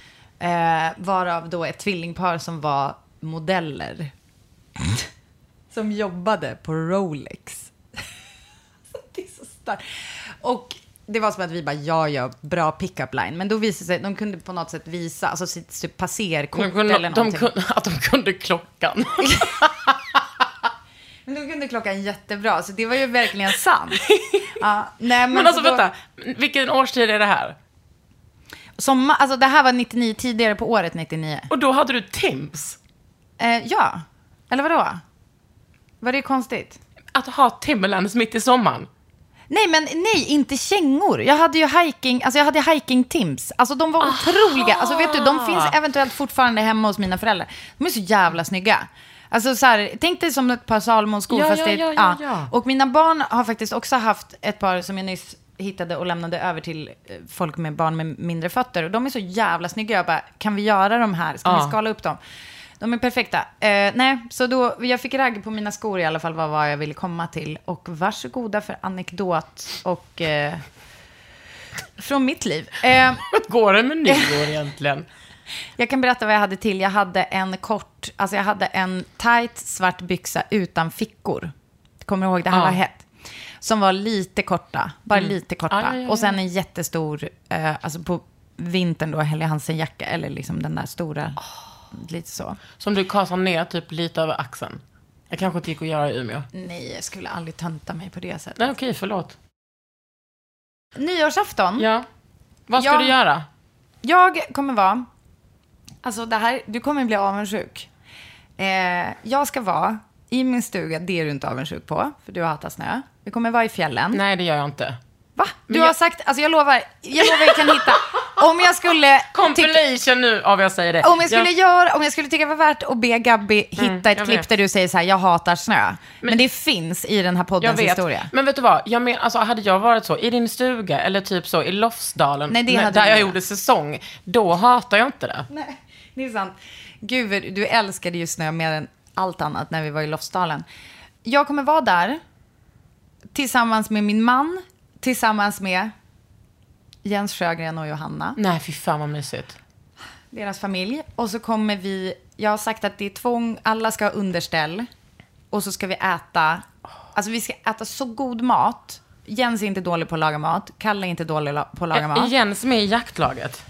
varav då ett tvillingpar som var modeller som jobbade på Rolex. Det är så starkt. Och det var som att vi bara, ja, bra pick-up line. Men då visade sig, de kunde på något sätt visa, alltså sitt typ passerkort eller någonting. Att de kunde klockan. Men de kunde klockan jättebra, så det var ju verkligen sant. Ja, nej, men alltså vänta, vilken årstid är det här? Alltså det här var 99, tidigare på året 99. Och då hade du Timbs? Ja, eller vadå? Var det konstigt? Att ha Timberlands mitt i sommaren? Nej, inte kängor. Jag hade ju hiking Timbs. Alltså de var otroliga. Alltså vet du, de finns eventuellt fortfarande hemma hos mina föräldrar. De är så jävla snygga. Alltså så här, tänk dig som ett par Salomon-skor. Ja. Och mina barn har faktiskt också haft ett par som jag nyss hittade och lämnade över till folk med barn med mindre fötter. Och de är så jävla snygga. Jag bara, kan vi göra de här? Ska vi skala upp dem? De är perfekta. Nej, så då, jag fick ragg på mina skor i alla fall vad jag ville komma till. Och varsågoda för anekdot och från mitt liv. Går det med nyår egentligen? Jag kan berätta vad jag hade till. Jag hade en tight svart byxa utan fickor. Kommer du ihåg? Det här var hett. Som var lite korta. Bara lite korta. Ja. Och sen en jättestor, alltså på vintern då, Helly Hansen-jacka. Eller liksom den där stora, lite så. Som du kasar ner typ lite över axeln. Jag kanske inte gick att göra i Umeå. Nej, jag skulle aldrig tönta mig på det sättet. Nej, okej, förlåt. Nyårsafton. Ja. Vad ska du göra? Jag kommer vara... Alltså det här, du kommer bli avundsjuk. Jag ska vara i min stuga, det är du inte avundsjuk på, för du hatar snö. Vi kommer vara i fjällen. Nej, det gör jag inte. Va? Du har sagt, alltså jag lovar jag kan hitta. Om jag skulle... Compilation nu av jag säger det. Om jag skulle tycka det var värt att be Gabby hitta ett klipp där du säger så här, jag hatar snö. Men det finns i den här poddens historia. Men vet du vad? Jag men, alltså, hade jag varit så i din stuga eller typ så i Lofsdalen, där jag gjorde säsong, då hatar jag inte det. Nej, det är sant. Gud, du älskade ju snö mer än allt annat när vi var i Lofsdalen. Jag kommer vara där tillsammans med min man, tillsammans med Jens Sjögren och Johanna. Nej, fy fan vad mysigt. Deras familj. Och så kommer vi... Jag har sagt att det är tvång. Alla ska ha underställ. Och så ska vi äta... Alltså vi ska äta så god mat. Jens är inte dålig på att laga mat. Kalle är inte dålig på att laga mat. Är Jens med i jaktlaget?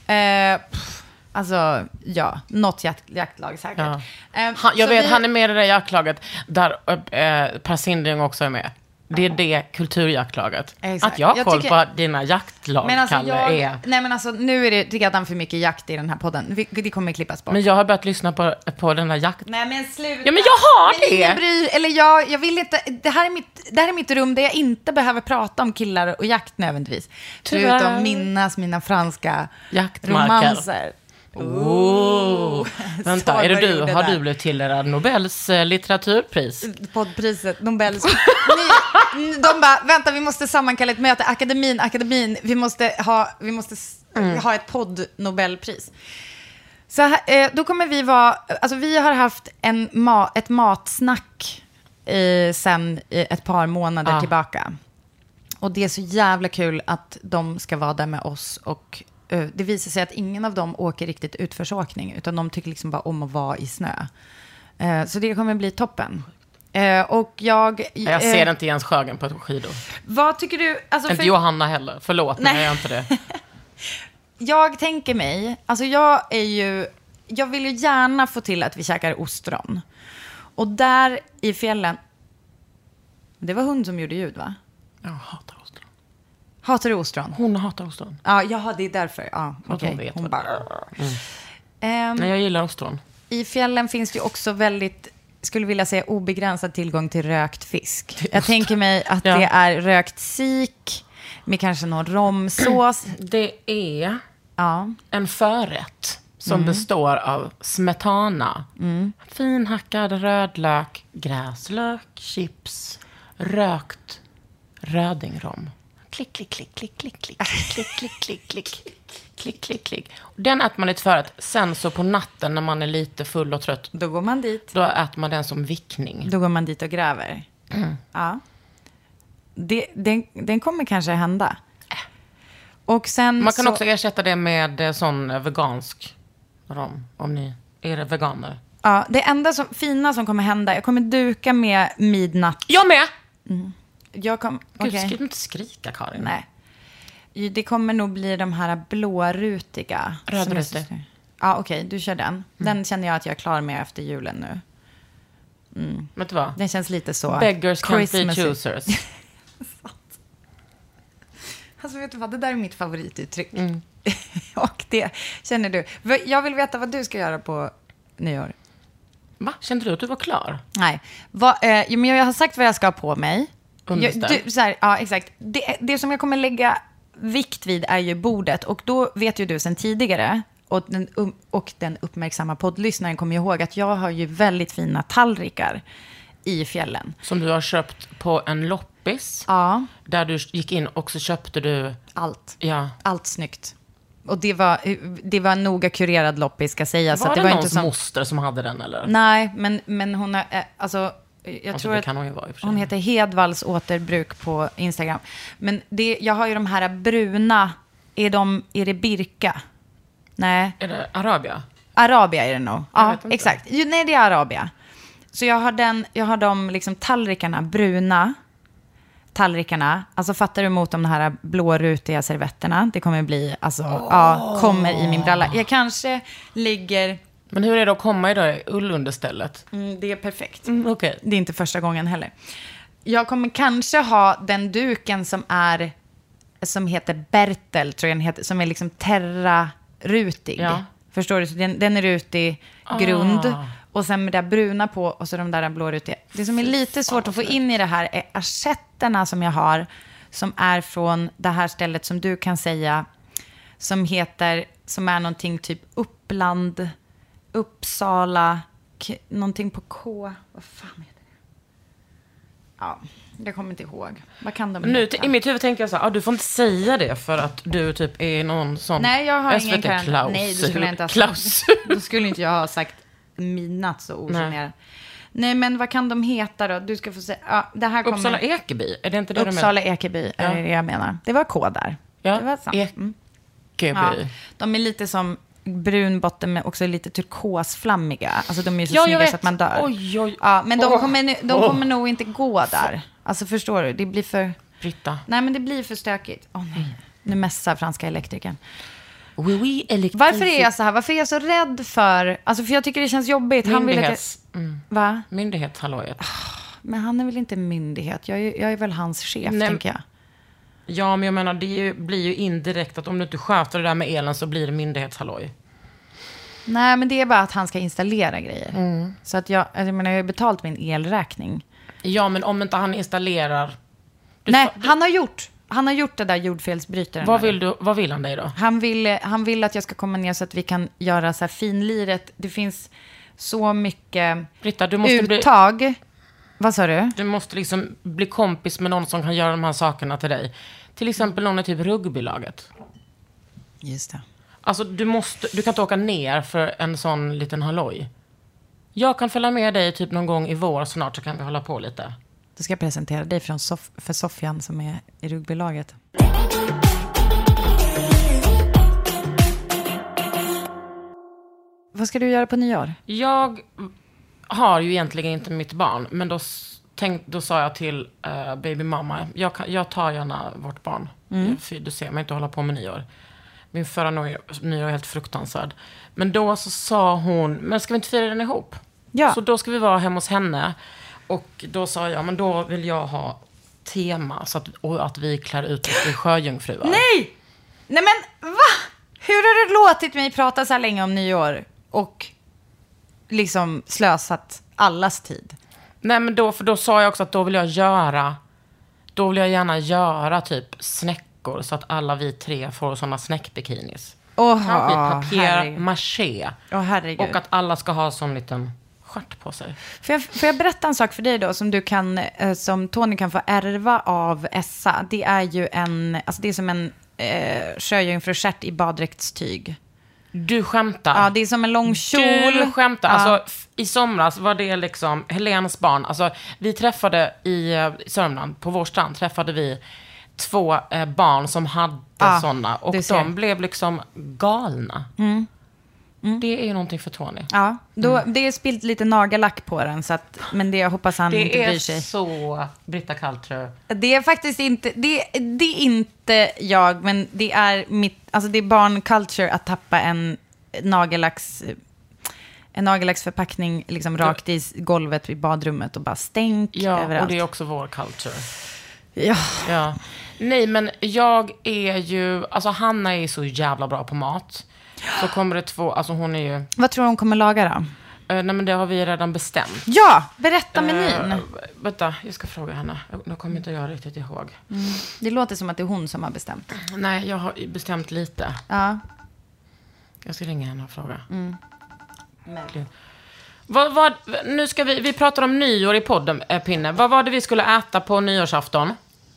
Alltså, ja. Något jaktlag säkert. Ja. Han är med i det där jaktlaget. Där Per Sindring också är med. Det är det kulturjaktlaget. Exakt. Att jag har koll på dina jaktlag, men alltså Kalle, är... Nej, men alltså nu är det redan för mycket jakt i den här podden. Det kommer klippas bort. Men jag har börjat lyssna på den här jakt... Nej, men sluta. Ja, men jag har det! Jag vill inte... Det här är mitt rum där jag inte behöver prata om killar och jakt nödvändigtvis. Förutom minnas mina franska romanser. Vänta, har du blivit tilldelad Nobels litteraturpris? Poddpriset, Nobels. De bara, vänta, vi måste sammankalla ett möte. Akademin, vi måste ha ett podd-Nobelpris. Så här, då kommer vi vara, alltså vi har haft ett matsnack sen ett par månader tillbaka. Och det är så jävla kul att de ska vara där med oss. Och det visar sig att ingen av dem åker riktigt utförsåkning, utan de tycker liksom bara om att vara i snö. Så det kommer bli toppen. Och jag ser inte Jens Sjögren på ett skidor. Vad tycker du? Alltså, inte Johanna heller, förlåt, men jag gör inte det. Jag tänker mig, alltså jag vill ju gärna få till att vi käkar ostron. Och där i fjällen, det var hon som gjorde ljud, va? Jag hatar ostron. Hatar du ostron? Hon hatar ostron. Ja, det är därför. Ja, okej. Hon bara... Nej, jag gillar ostron. I fjällen finns det ju också väldigt, skulle vilja säga, obegränsad tillgång till rökt fisk. Jag tänker mig att det är rökt sik med kanske någon romsås. Det är en förrätt som består av smetana, finhackad rödlök, gräslök, chips, rökt rödingrom. Klick, klick, klick, klick, klick, klick, klick, klick, klick, klick, klick, klick, klick. Den äter man lite förrätt. Sen så på natten när man är lite full och trött, då går man dit. Då äter man den som vickning. Då går man dit och gräver. Ja. Den kommer kanske hända. Och sen man kan också ersätta det med sån vegansk rom, om ni är veganer. Ja, det enda fina som kommer hända, jag kommer duka med midnatt. Jag med! Gud, ska du inte skrika, Karin? Nej. Det kommer nog bli de här blårutiga. Rödrutig. Ja, okej, du kör den. Den känner jag att jag är klar med efter julen nu. Vet du vad? Den känns lite så. Beggars can't be choosers. Alltså, vet du vad? Det där är mitt favorituttryck. Och det känner du. Jag vill veta vad du ska göra på nyår. Va? Kände du att du var klar? Nej. Men jag har sagt vad jag ska ha på mig. Ja, exakt. Det som jag kommer lägga vikt vid är ju bordet. Och då vet ju du sen tidigare, och den uppmärksamma poddlyssnaren kommer ihåg att jag har ju väldigt fina tallrikar i fjällen. Som du har köpt på en loppis. Ja. Där du gick in och så köpte du... Allt. Ja. Allt snyggt. Och det var en noga kurerad loppis, ska sägas. Var så det var någons inte som... moster som hade den, eller? Nej, men hon har... Alltså, jag tror det att kan hon ju vara i och för sig. hon heter Hedvalls återbruk på Instagram. Men jag har ju de här bruna... Är det Birka? Nej. Är det Arabia? Arabia är det nog. Ja, exakt. Nej, det är Arabia. Så jag har de liksom tallrikarna, bruna tallrikarna. Alltså fattar du mot de här blårutiga servetterna? Det kommer bli, kommer i min bralla. Jag kanske ligger... Men hur är det att komma i det ullunderstället? Det är perfekt. Okay. Det är inte första gången heller. Jag kommer kanske ha den duken som heter Bertel, tror jag den heter, som är liksom terrarutig. Ja. Förstår du? Så den är rutig grund. Och sen med det bruna på och så de där blårutiga. Det som är lite svårt att få in i det här är assietterna som jag har. Som är från det här stället som du kan säga. Som är någonting typ Uppland, Uppsala, någonting på K. Vad fan heter det? Ja, jag kommer inte ihåg. Vad kan de nu, heta? I mitt huvud tänker jag så här, du får inte säga det för att du typ är någon sån... Nej, jag har ingen klausul. Nej, det skulle jag inte ha sagt. Då skulle inte jag ha sagt midnatt så ogenerat. Nej, men vad kan de heta då? Du ska få säga... Ja, det här kommer... Uppsala Ekeby, är det inte det Uppsala Ekeby är det jag menar. Det var K där. Ja, det var sant. Ekeby. Ja, de är lite som brun botten men också lite turkosflammiga. Alltså de är ju så snygga så att man dör. Oj. Ja, men de kommer nog inte gå där. Alltså förstår du? Det blir för... Britta. Nej, men det blir för stökigt. Nej. Nu mässar franska elektrikern. Oui, Varför är jag så här? Varför är jag så rädd för... Alltså för jag tycker det känns jobbigt. Han vill att Va? Myndighetshallojet. Men han är väl inte myndighet? Jag är väl hans chef, tänker jag. Ja, men jag menar, blir ju indirekt att om du inte sköter det där med elen så blir det myndighetshalloj. Nej, men det är bara att han ska installera grejer. Så att jag har betalt min elräkning. Ja, men om inte han installerar... Nej, han har gjort det där jordfelsbrytaren. Vad vill han dig då? Han vill att jag ska komma ner så att vi kan göra så här finliret. Det finns så mycket Britta, du måste uttag. Vad sa du? Du måste liksom bli kompis med någon som kan göra de här sakerna till dig. Till exempel någon i typ rugbylaget. Just det. Alltså du kan inte åka ner för en sån liten halloj. Jag kan följa med dig typ någon gång i vår snart så kan vi hålla på lite. Då ska jag presentera dig för Sofian som är i rugbylaget. Vad ska du göra på nyår? Jag har ju egentligen inte mitt barn. Men då sa jag till baby mamma. Jag tar gärna vårt barn. Du ser mig inte hålla på med nyår. Min förra nyår är helt fruktansvärd. Men då så sa hon, men ska vi inte fira den ihop? Ja. Så då ska vi vara hemma hos henne. Och då sa jag, men då vill jag ha tema. Och att vi klär ut oss till sjöjungfruar. Nej! Nej men, va? Hur har du låtit mig prata så här länge om nyår? Och liksom slösat allas tid? Nej, men då sa jag också att då vill jag gärna göra typ snäckor så att alla vi tre får såna snäckbikinis. Papier-maché. Och att alla ska ha sån liten stjärt på sig. Får jag berätta en sak för dig då som Tony kan få ärva av Essa? Det är ju det är som en sjöjungfrustjärt i baddräktstyg. Du skämtar. Ja, det är som en lång kjol. Du skämtar. Ja. Alltså, i somras var det liksom Helens barn. Alltså, vi träffade i Sörmland, på vår strand, träffade vi 2 barn som hade sådana. Och de blev liksom galna. Det är ju någonting för Tony. Ja, det är spilt lite nagellack på den. Men jag hoppas han inte bryr sig. Det är så Britta Kaltrö. Det är faktiskt inte... Det är inte jag, men det är det är barnculture att tappa en nagellacksförpackning liksom rakt i golvet i badrummet och bara stänk överallt. Och det är också vår culture. Ja. Nej, men jag är ju... Alltså Hanna är så jävla bra på mat. Så kommer det 2... Alltså hon är ju... Vad tror du hon kommer laga då? Nej, men det har vi redan bestämt. Ja, berätta menyn. Vänta, jag ska fråga henne. Nu kommer inte jag riktigt ihåg. Det låter som att det är hon som har bestämt. Nej, jag har bestämt lite. Ja. Jag ska ringa henne och fråga. Nu ska vi pratar om nyår i podden, Pinne. Vad var det vi skulle äta på nyårsafton?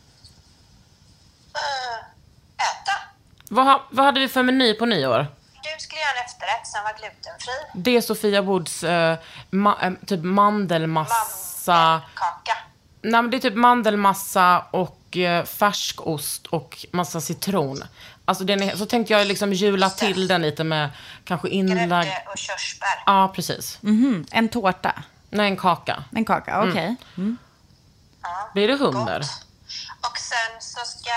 Äta. Vad hade vi för meny på nyår? Du skulle göra en efterrätt som var glutenfri. Det är Sofia Woods typ mandelmassa. Kaka. Nej, men det är typ mandelmassa och färskost och massa citron. Alltså så tänkte jag liksom jula till den lite med kanske inlagd... Grädde och körsbär. Ja, precis. En tårta? Nej, en kaka. En kaka, okej. Ja, blir det hummer? gott. Och sen så ska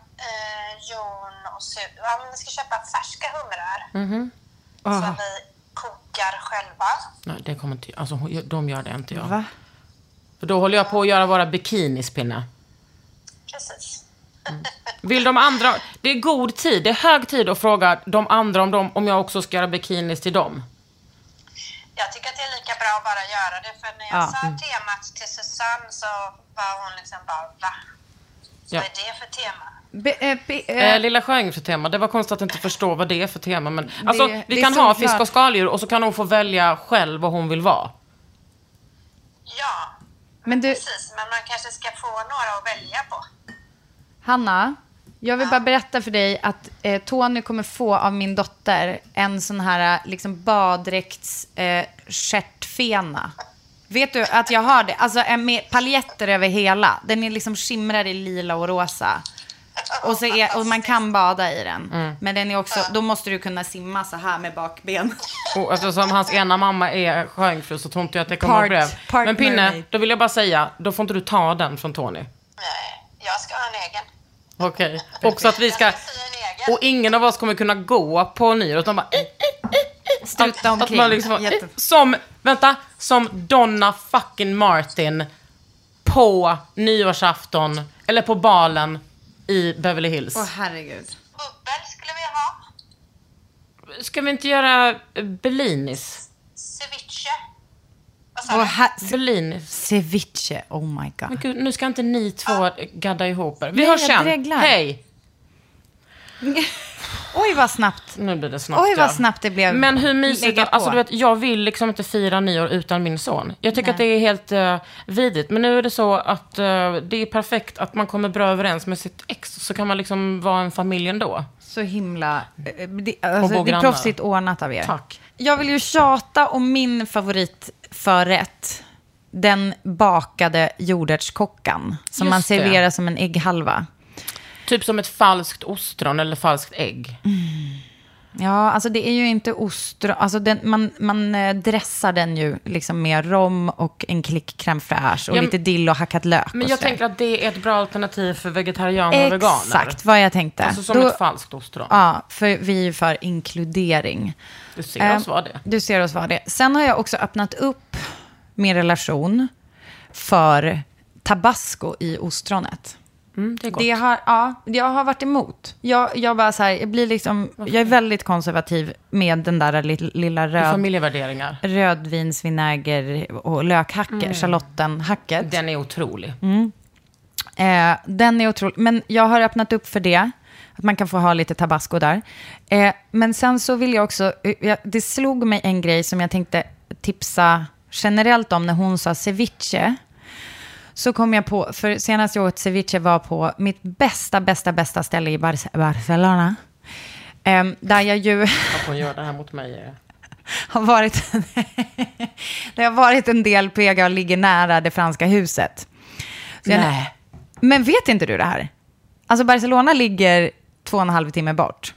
Jon och vi ska köpa färska humrar. Som vi kokar själva. Nej, det kommer inte... Alltså, de gör det inte, jag. Va? För då håller jag på att göra våra bikinis, Pinne. Precis. Vill de andra... Det är god tid, det är hög tid att fråga de andra om jag också ska göra bikinis till dem. Jag tycker att det är lika bra att bara göra det. För när jag sa temat till Susanne så var hon liksom bara, va? Vad är det för tema? Lilla sjöng för tema. Det var konstigt att inte förstå vad det är för tema. Men, alltså, vi kan så ha klart. fisk och skaldjur och så kan hon få välja själv vad hon vill vara. Ja, Men du, precis. Men man kanske ska få några att välja på. Hanna, jag vill bara berätta för dig att Tony kommer få av min dotter en sån här liksom baddräkts stjärtfena. Vet du att jag har det? Alltså med paljetter över hela. Den är liksom skimrar i lila och rosa. Och man kan bada i den. Men den är också, då måste du kunna simma så här med bakben. Och eftersom hans ena mamma är sjöjungfru så tror inte jag att det kommer att brev. Men Pinne, mermaid. då vill jag bara säga, då får inte du ta den från Tony. Nej, jag ska ha en egen. Okej. Också att vi ska... Jag ska sy en egen. Och ingen av oss kommer kunna gå på nyår. Utan bara... Strutta Att omkring. man liksom, som Donna fucking Martin på nyårsafton eller på balen i Beverly Hills. Herregud. Bubbel skulle vi ha. Ska vi inte göra Bellinis? Ceviche. Vad sa du? Bellinis. Ceviche, oh my god. Men gud, nu ska inte ni två gadda ihop er. Vi hörs jag sen. dreglar. Hej. Oj, vad snabbt. Nu blir det snabbt. Oj, vad snabbt det blev. Men hur mysigt, Lägga på. alltså du vet, jag vill liksom inte fira nyår utan min son. Jag tycker att det är helt vidrigt. Men nu är det så att det är perfekt att man kommer bra överens med sitt ex. Så kan man liksom vara en familj ändå. Så himla... det bo är grannar. proffsigt ordnat av er. Tack. Jag vill ju tjata om min favoritförrätt. Den bakade jordärtskockan. Som Just man det. serverar som en ägghalva. Typ som ett falskt ostron eller falskt ägg. Ja, alltså det är ju inte ostron. Alltså man dressar den ju liksom med rom och en klick crème fraîche och lite dill och hackat lök. Men och jag sådär. tänker att det är ett bra alternativ för vegetarianer och veganer. Exakt vad jag tänkte. Alltså som ett falskt ostron. Ja, för vi är för inkludering. Du ser oss vara det. Du ser oss vara det. Sen har jag också öppnat upp min relation för tabasco i ostronet. Det är gott. Jag har varit emot. Jag bara så här, jag är väldigt konservativ med den där lilla familjevärderingar. rödvinsvinäger och lökhacker, schalottenhacket. Den är otrolig. Den är otrolig. Men jag har öppnat upp för det. Att man kan få ha lite tabasco där. Men sen så vill jag också... det slog mig en grej som jag tänkte tipsa generellt om när hon sa ceviche. Så kom jag på... För senast jag åt ceviche var på mitt bästa ställe i Barcelona. Där jag ju... Att hon gör det här mot mig. har varit... det har varit en del på jag ligger nära det franska huset. Nej. Men vet inte du det här? Alltså Barcelona ligger 2,5 timmar bort.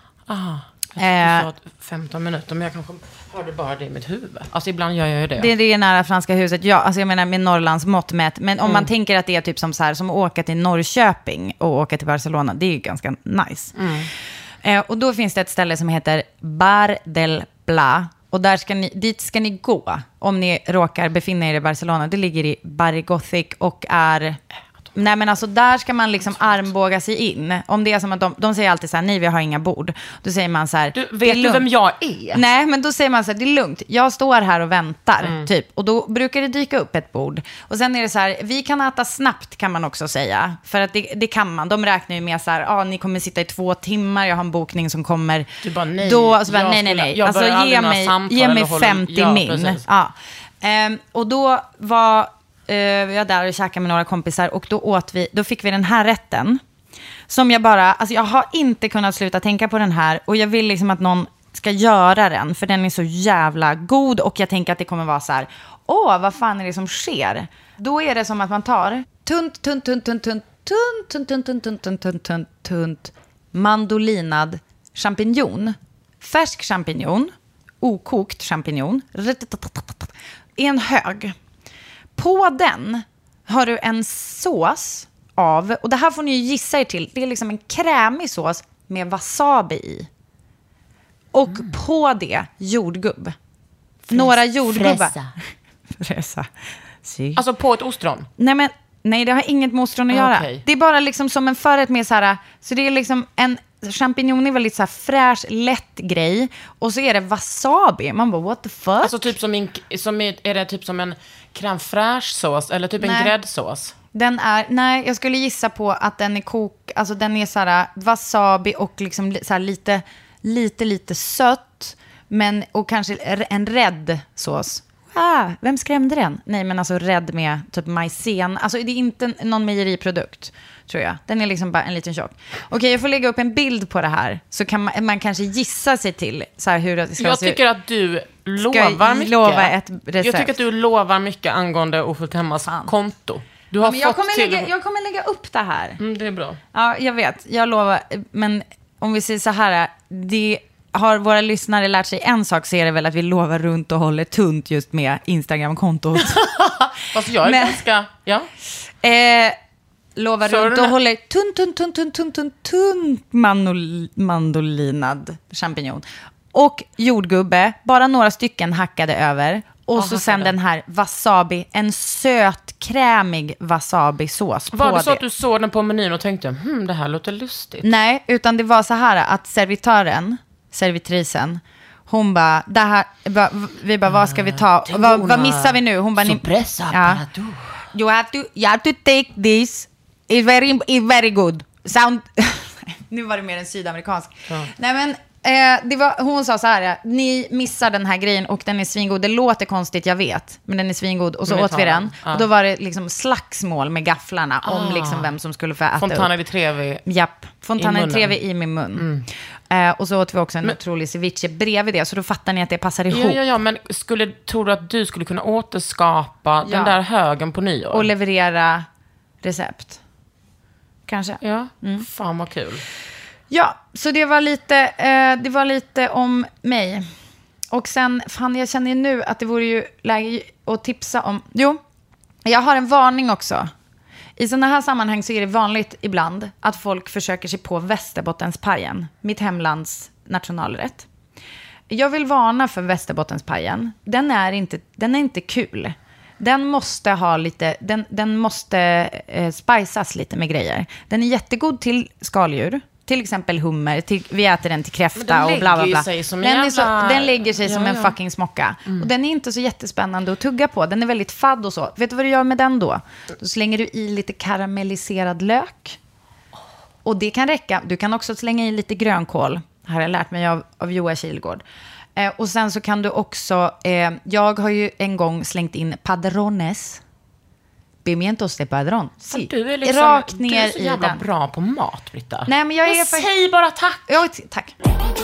Jag sa 15 minuter, men jag kanske hörde bara det i mitt huvud. Alltså ibland gör jag ju det. Det är nära franska huset. Ja, alltså jag menar med Norrlands mått mätt. Men om man tänker att det är typ som så här, som att åka till Norrköping och åka till Barcelona, det är ju ganska nice. Och då finns det ett ställe som heter Bar del Pla. Och dit ska ni gå om ni råkar befinna er i Barcelona. Det ligger i Barri Gothic och är Nej, men alltså där ska man liksom armbåga sig in. Om det är som att de säger alltid så här, nej, vi har inga bord. Då säger man så här, vet du vem jag är? Nej, men då säger man så här, det är lugnt. Jag står här och väntar, typ. Och då brukar det dyka upp ett bord. Och sen är det så här, vi kan äta snabbt, kan man också säga. För att det kan man. De räknar ju med så här, ni kommer sitta i 2 timmar. Jag har en bokning som kommer. Du bara, nej. Då, så bara, nej. Alltså ge mig 50 min. Ja. Och då var jag där och käkade med några kompisar. Och då fick vi den här rätten. Som jag bara, alltså jag har inte kunnat sluta tänka på den här. Och jag vill liksom att någon ska göra den. För den är så jävla god. Och jag tänker att det kommer vara så här, vad fan är det som sker? Då är det som att man tar tunt mandolinad champinjon. Färsk champinjon. Okokt champinjon. I en hög. På den har du en sås av, och det här får ni ju gissa er till, det är liksom en krämig sås med wasabi i. Och på det jordgubb. Några jordgubbar. Fresa. Alltså på ett ostron? Nej, det har inget med ostron att göra. Okay. Det är bara liksom som en förrätt med så här, så det är liksom en champinjon är väldigt så här fräsch, lätt grej. Och så är det wasabi. Man bara, what the fuck? Alltså typ är det typ som en crème fraîche sås eller typ en gräddsås? Jag skulle gissa på att den är alltså den är så här wasabi och liksom så här lite sött, men och kanske en rädd sås. Vem skrämde den? Nej, men alltså rädd med typ majsen. Alltså det är inte någon mejeriprodukt, tror jag. Den är liksom bara en liten tjock. Okej, jag får lägga upp en bild på det här. Så kan man kanske gissa sig till så här hur det ska jag se ut. tycker att du lovar mycket. Lova ett recept. Jag tycker att du lovar mycket angående Ofullt Hemmas konto. Du har jag kommer lägga upp det här. Det är bra. Ja, jag vet. Jag lovar. Men om vi säger så här, har våra lyssnare lärt sig en sak, så är det väl att vi lovar runt och håller tunt just med Instagram-kontot. Fast jag är ganska, ja. Lovar runt och håller tunt mandolinad champinjon. Och jordgubbe, bara några stycken hackade över. Och så sen den här wasabi, en söt, krämig wasabi-sås på det. Var det så att du såg den på menyn och tänkte, det här låter lustigt? Nej, utan det var så här att servitrisen, hon bara, vi bara, vad ska vi ta? Vad missar vi nu? Hon bara, you have to take this. It's very good. Nu var det mer en sydamerikansk. Ja. Nej, men hon sa så här, ni missar den här grejen och den är svingod. Det låter konstigt, jag vet, men den är svingod. Och så åt vi den. Och då var det liksom slagsmål med gafflarna om liksom vem som skulle få äta Fontana di Trevi. Japp, Fontana di Trevi i min mun. Och så åt vi också en otrolig ceviche bredvid det. Så då fattar ni att det passar ihop. Ja, men tror du att du skulle kunna återskapa den där högen på nyår? Och leverera recept. Kanske. Ja, fan vad kul. Ja, så det var lite om mig. Och sen, jag känner ju nu att det vore ju läge att tipsa om. Jo, jag har en varning också. I sådana här sammanhang så är det vanligt ibland att folk försöker sig på Västerbottenspajen, mitt hemlands nationalrätt. Jag vill varna för Västerbottenspajen. Den är inte kul. Den måste ha lite, den måste spicas lite med grejer. Den är jättegod till skaldjur. Till exempel hummer, vi äter den till kräfta och bla bla bla. Den lägger sig som en fucking smocka. Och den är inte så jättespännande att tugga på. Den är väldigt fadd och så. Vet du vad du gör med den då? Då slänger du i lite karamelliserad lök. Och det kan räcka. Du kan också slänga i lite grönkål. Här har jag lärt mig av Joa Kilgård. Och sen så kan du också, jag har ju en gång slängt in padrones. Pimientos de padrón. Sí. Du är liksom, rakt ner, du är så jävla bra på mat, Britta. Nej, men säg bara tack. Ja, tack.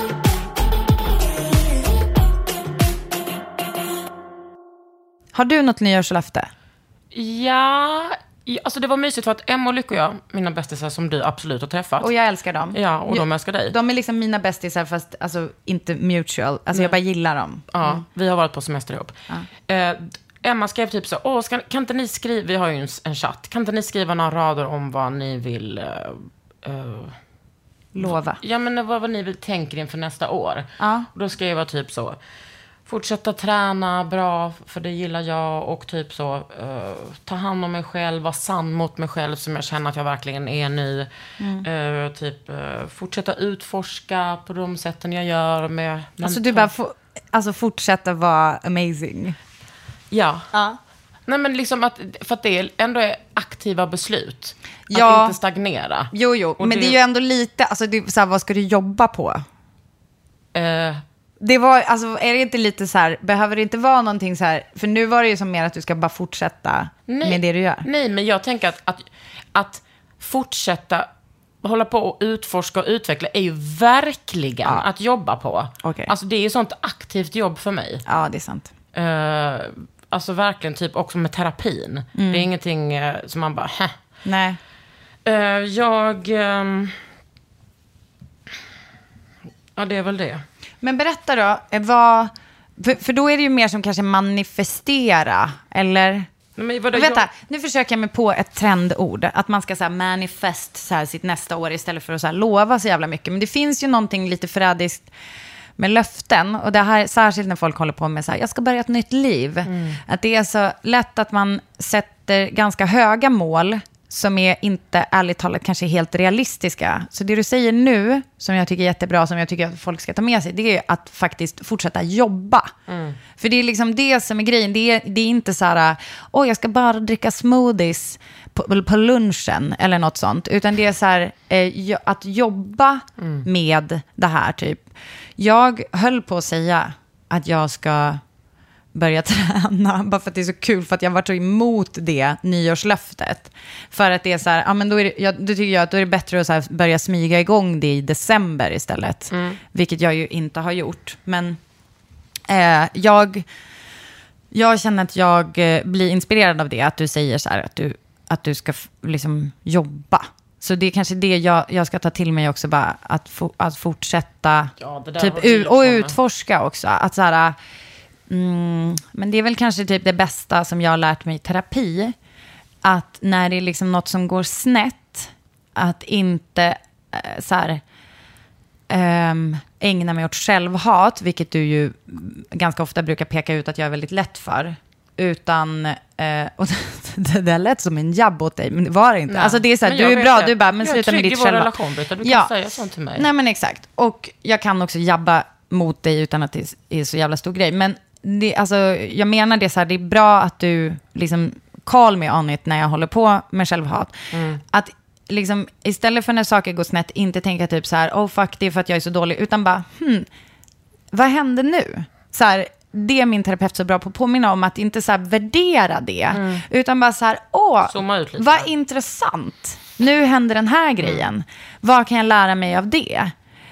Har du något nyårslöfte? Ja, alltså det var mysigt för att Emma och Lycka och jag, mina bästisar som du absolut har träffat. Och jag älskar dem. Ja, och de älskar dig. De är liksom mina bästisar, fast alltså inte mutual. Alltså jag bara gillar dem. Ja, vi har varit på semester ihop. Emma skrev typ så, kan inte ni skriva, vi har ju en chatt, kan inte ni skriva några rader om vad ni vill lova? Ja, men vad ni vill tänka inför nästa år. Ja. Och då skrev jag typ så, Fortsätta träna bra, för det gillar jag. Och typ så, ta hand om mig själv, vara sann mot mig själv som jag känner att jag verkligen är nu. Fortsätta utforska på de sätten jag gör. Alltså du bara fortsätta vara amazing. Ja. Nej, men liksom för att det ändå är aktiva beslut. Att inte stagnera. Jo, men det är ju ändå lite, alltså det är så här, vad ska du jobba på? Det var, alltså är det inte lite så här, behöver det inte vara någonting så här, för nu var det ju som mer att du ska bara fortsätta med det du gör. Nej, men jag tänker att fortsätta hålla på och utforska och utveckla är ju verkligen att jobba på. Okay. Alltså det är ju sånt aktivt jobb för mig. Ja, det är sant. Alltså verkligen typ också med terapin. Det är ingenting som man bara, Nej. Ja, det är väl det. Men berätta då, för då är det ju mer som kanske manifestera, eller? Men vänta, nu försöker jag mig på ett trendord. Att man ska så här manifest så här, sitt nästa år istället för att så här, lova så jävla mycket. Men det finns ju någonting lite förrädiskt med löften. Och det här, särskilt när folk håller på med så här, jag ska börja ett nytt liv. Att det är så lätt att man sätter ganska höga mål som är inte, ärligt talat, kanske helt realistiska. Så det du säger nu, som jag tycker är jättebra, som jag tycker att folk ska ta med sig, det är att faktiskt fortsätta jobba. För det är liksom det som är grejen. Det är inte så här, jag ska bara dricka smoothies på lunchen eller något sånt. Utan det är så här, att jobba med det här typ. Jag höll på att säga att jag ska börja träna, bara för att det är så kul, för att jag varit så emot det nyårslöftet. För att det är så här, men då tycker jag att då är det bättre att så här börja smyga igång det i december istället. Vilket jag ju inte har gjort. Men jag känner att jag blir inspirerad av det, att du säger så här, att du ska liksom jobba. Så det är kanske det jag ska ta till mig också, bara att fortsätta typ, och utforska också. Att så här, men det är väl kanske typ det bästa som jag har lärt mig i terapi. Att när det är liksom något som går snett, att inte så här, ägna mig åt självhat, vilket du ju ganska ofta brukar peka ut att jag är väldigt lätt för. Utan, och det lät som en jabb åt dig, men det var det inte. Nej. Alltså det är så här, du är bra, du bara, men sluta med ditt själva. Relation, du kan säga sånt till mig. Nej, men exakt. Och jag kan också jabba mot dig utan att det är så jävla stor grej. Men alltså, jag menar det så här, det är bra att du liksom call me on it när jag håller på med självhat. Att liksom, istället för när saker går snett, inte tänka typ så här, fuck, det är för att jag är så dålig, utan bara, vad händer nu? Så här, det är min terapeut så bra på att påminna om, att inte så här värdera det, utan bara så här, vad intressant. Nu händer den här grejen. Vad kan jag lära mig av det?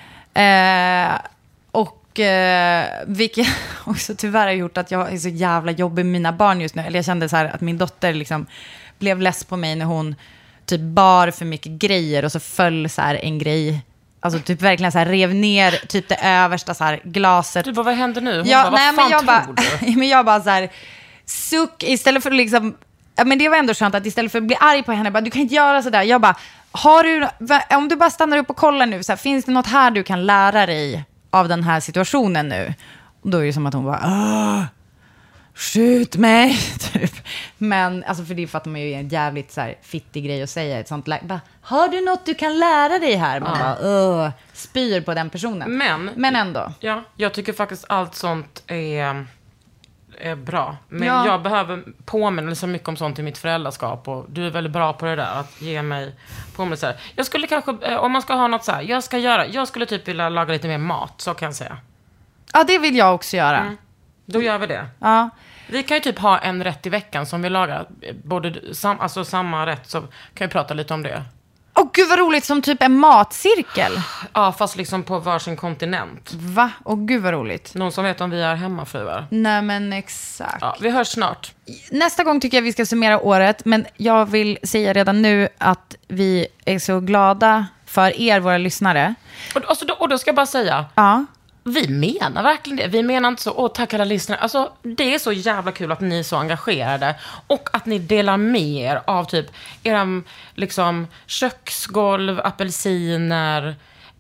Vilket också tyvärr har gjort att jag är så jävla jobbig med mina barn just nu. Eller jag kände så här att min dotter liksom blev less på mig när hon typ bar för mycket grejer och så föll så här en grej. Alltså typ verkligen så här rev ner typ det översta så här glaset. Du bara, vad händer nu? Men jag bara så här, suck, istället för liksom, men det var ändå skönt att istället för att bli arg på henne, bara, du kan inte göra så där. Jag bara, om du bara stannar upp och kollar nu, så här, finns det något här du kan lära dig av den här situationen nu? Och då är det som att hon bara, skjut mig typ. Men alltså, för det fattar man ju en jävligt så här fittig grej att säga ett sånt bara, har du något du kan lära dig här? Man bara spyr på den personen. Men ändå. Ja, jag tycker faktiskt allt sånt är bra. Men jag behöver påminna så mycket om sånt i mitt föräldraskap, och du är väldigt bra på det där, att ge mig påminnelser. Jag skulle kanske, om man ska ha något så här, jag skulle typ vilja laga lite mer mat, så kan jag säga. Ja, det vill jag också göra. Då gör vi det. Ja. Vi kan ju typ ha en rätt i veckan som vi lagar, alltså samma rätt, så kan vi prata lite om det. Gud vad roligt, som typ en matcirkel. Ja, fast liksom på varsin kontinent. Va? Gud vad roligt. Någon som vet om vi är hemmafruar. Nej, men exakt. Ja, vi hörs snart. Nästa gång tycker jag vi ska summera året. Men jag vill säga redan nu att vi är så glada för er, våra lyssnare. Och då ska jag bara säga... Ja. Vi menar verkligen det. Vi menar inte så, tack alla lyssnare. Alltså, det är så jävla kul att ni är så engagerade. Och att ni delar med er av typ era liksom köksgolv, apelsiner,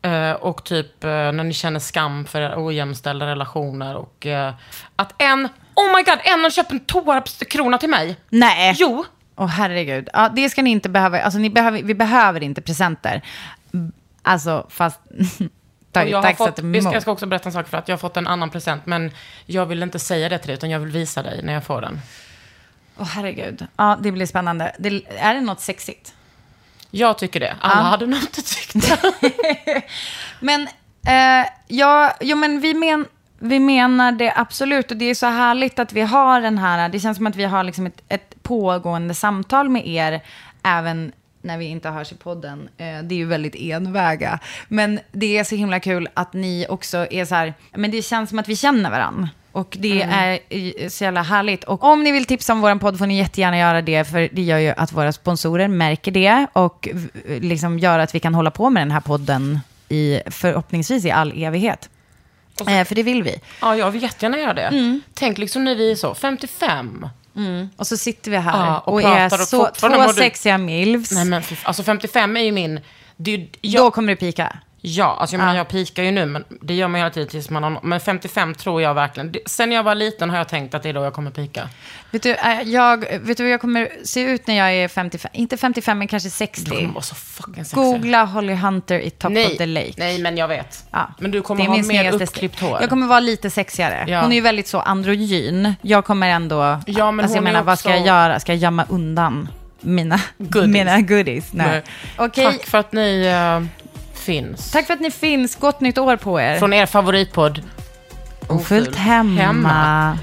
Och typ när ni känner skam för ojämställda relationer. Och att en har köpt en Tårapskrona till mig. Nej. Jo. Herregud. Ja, det ska ni inte behöva. Alltså, vi behöver inte presenter. Alltså, fast... jag ska också berätta en sak för att jag har fått en annan present. Men jag vill inte säga det till dig, utan jag vill visa dig när jag får den. Herregud. Ja, det blir spännande. Är det något sexigt? Jag tycker det. Alla hade nog inte tyckt det. Men, men vi menar det absolut. Och det är så härligt att vi har den här... Det känns som att vi har liksom ett pågående samtal med er, även när vi inte hörs i podden. Det är ju väldigt enväga. Men det är så himla kul att ni också är så här... Men det känns som att vi känner varandra. Och det är så jävla härligt. Och om ni vill tipsa om vår podd får ni jättegärna göra det. För det gör ju att våra sponsorer märker det. Och liksom gör att vi kan hålla på med den här podden förhoppningsvis i all evighet. För det vill vi. Ja, jag vill jättegärna göra det. Tänk liksom när vi är så 55. Och så sitter vi här och är så två sexiga milfs. Nej, men alltså 55 är ju min... Då kommer du pika. Ja, alltså jag pikar ju nu, men det gör man hela tiden tills man har... Men 55 tror jag verkligen. Sen jag var liten har jag tänkt att det är då jag kommer pika. Vet du hur jag kommer se ut när jag är 55? Inte 55, men kanske 60. Du kommer vara så fucking sexy. Googla Holly Hunter i Top of the Lake. Nej, men jag vet. Ja. Men du kommer ha mer uppklippt hår. Jag kommer vara lite sexigare. Ja. Hon är ju väldigt så androgyn. Jag kommer ändå... Ja, men alltså, jag menar, vad ska jag göra? Ska jag gömma undan mina goodies? Nej. Okay. Tack för att ni... finns. Tack för att ni finns. Gott nytt år på er. Från er favoritpodd Ofullt hemma.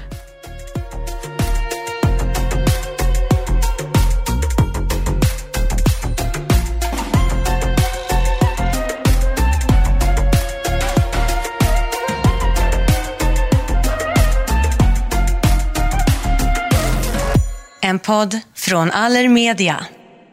En podd från Allermedia.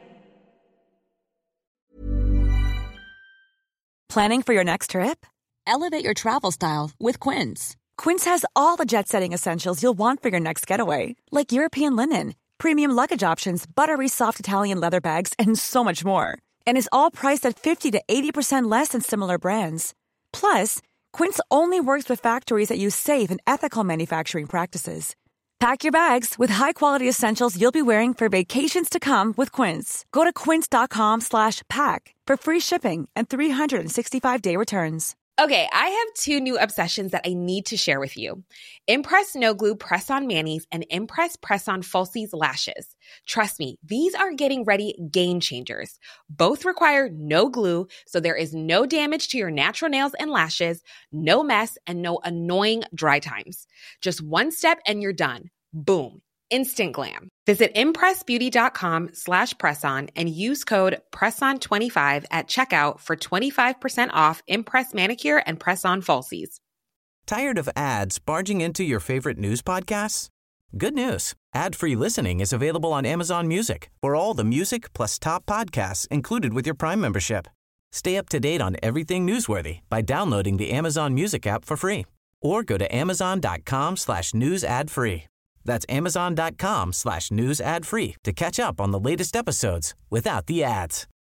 Planning for your next trip? Elevate your travel style with Quince. Quince has all the jet-setting essentials you'll want for your next getaway, like European linen, premium luggage options, buttery soft Italian leather bags, and so much more. And is all priced at 50 to 80% less than similar brands. Plus, Quince only works with factories that use safe and ethical manufacturing practices. Pack your bags with high-quality essentials you'll be wearing for vacations to come with Quince. Go to quince.com/pack for free shipping and 365-day returns. Okay, I have two new obsessions that I need to share with you. Impress No Glue Press-On Manis and Impress Press-On Falsies Lashes. Trust me, these are getting ready game changers. Both require no glue, so there is no damage to your natural nails and lashes, no mess, and no annoying dry times. Just one step and you're done. Boom. Instant glam. Visit impressbeauty.com/presson and use code PRESSON25 at checkout for 25% off Impress Manicure and Press-On Falsies. Tired of ads barging into your favorite news podcasts? Good news. Ad-free listening is available on Amazon Music for all the music plus top podcasts included with your Prime membership. Stay up to date on everything newsworthy by downloading the Amazon Music app for free or go to amazon.com/news ad free. That's amazon.com/news ad free to catch up on the latest episodes without the ads.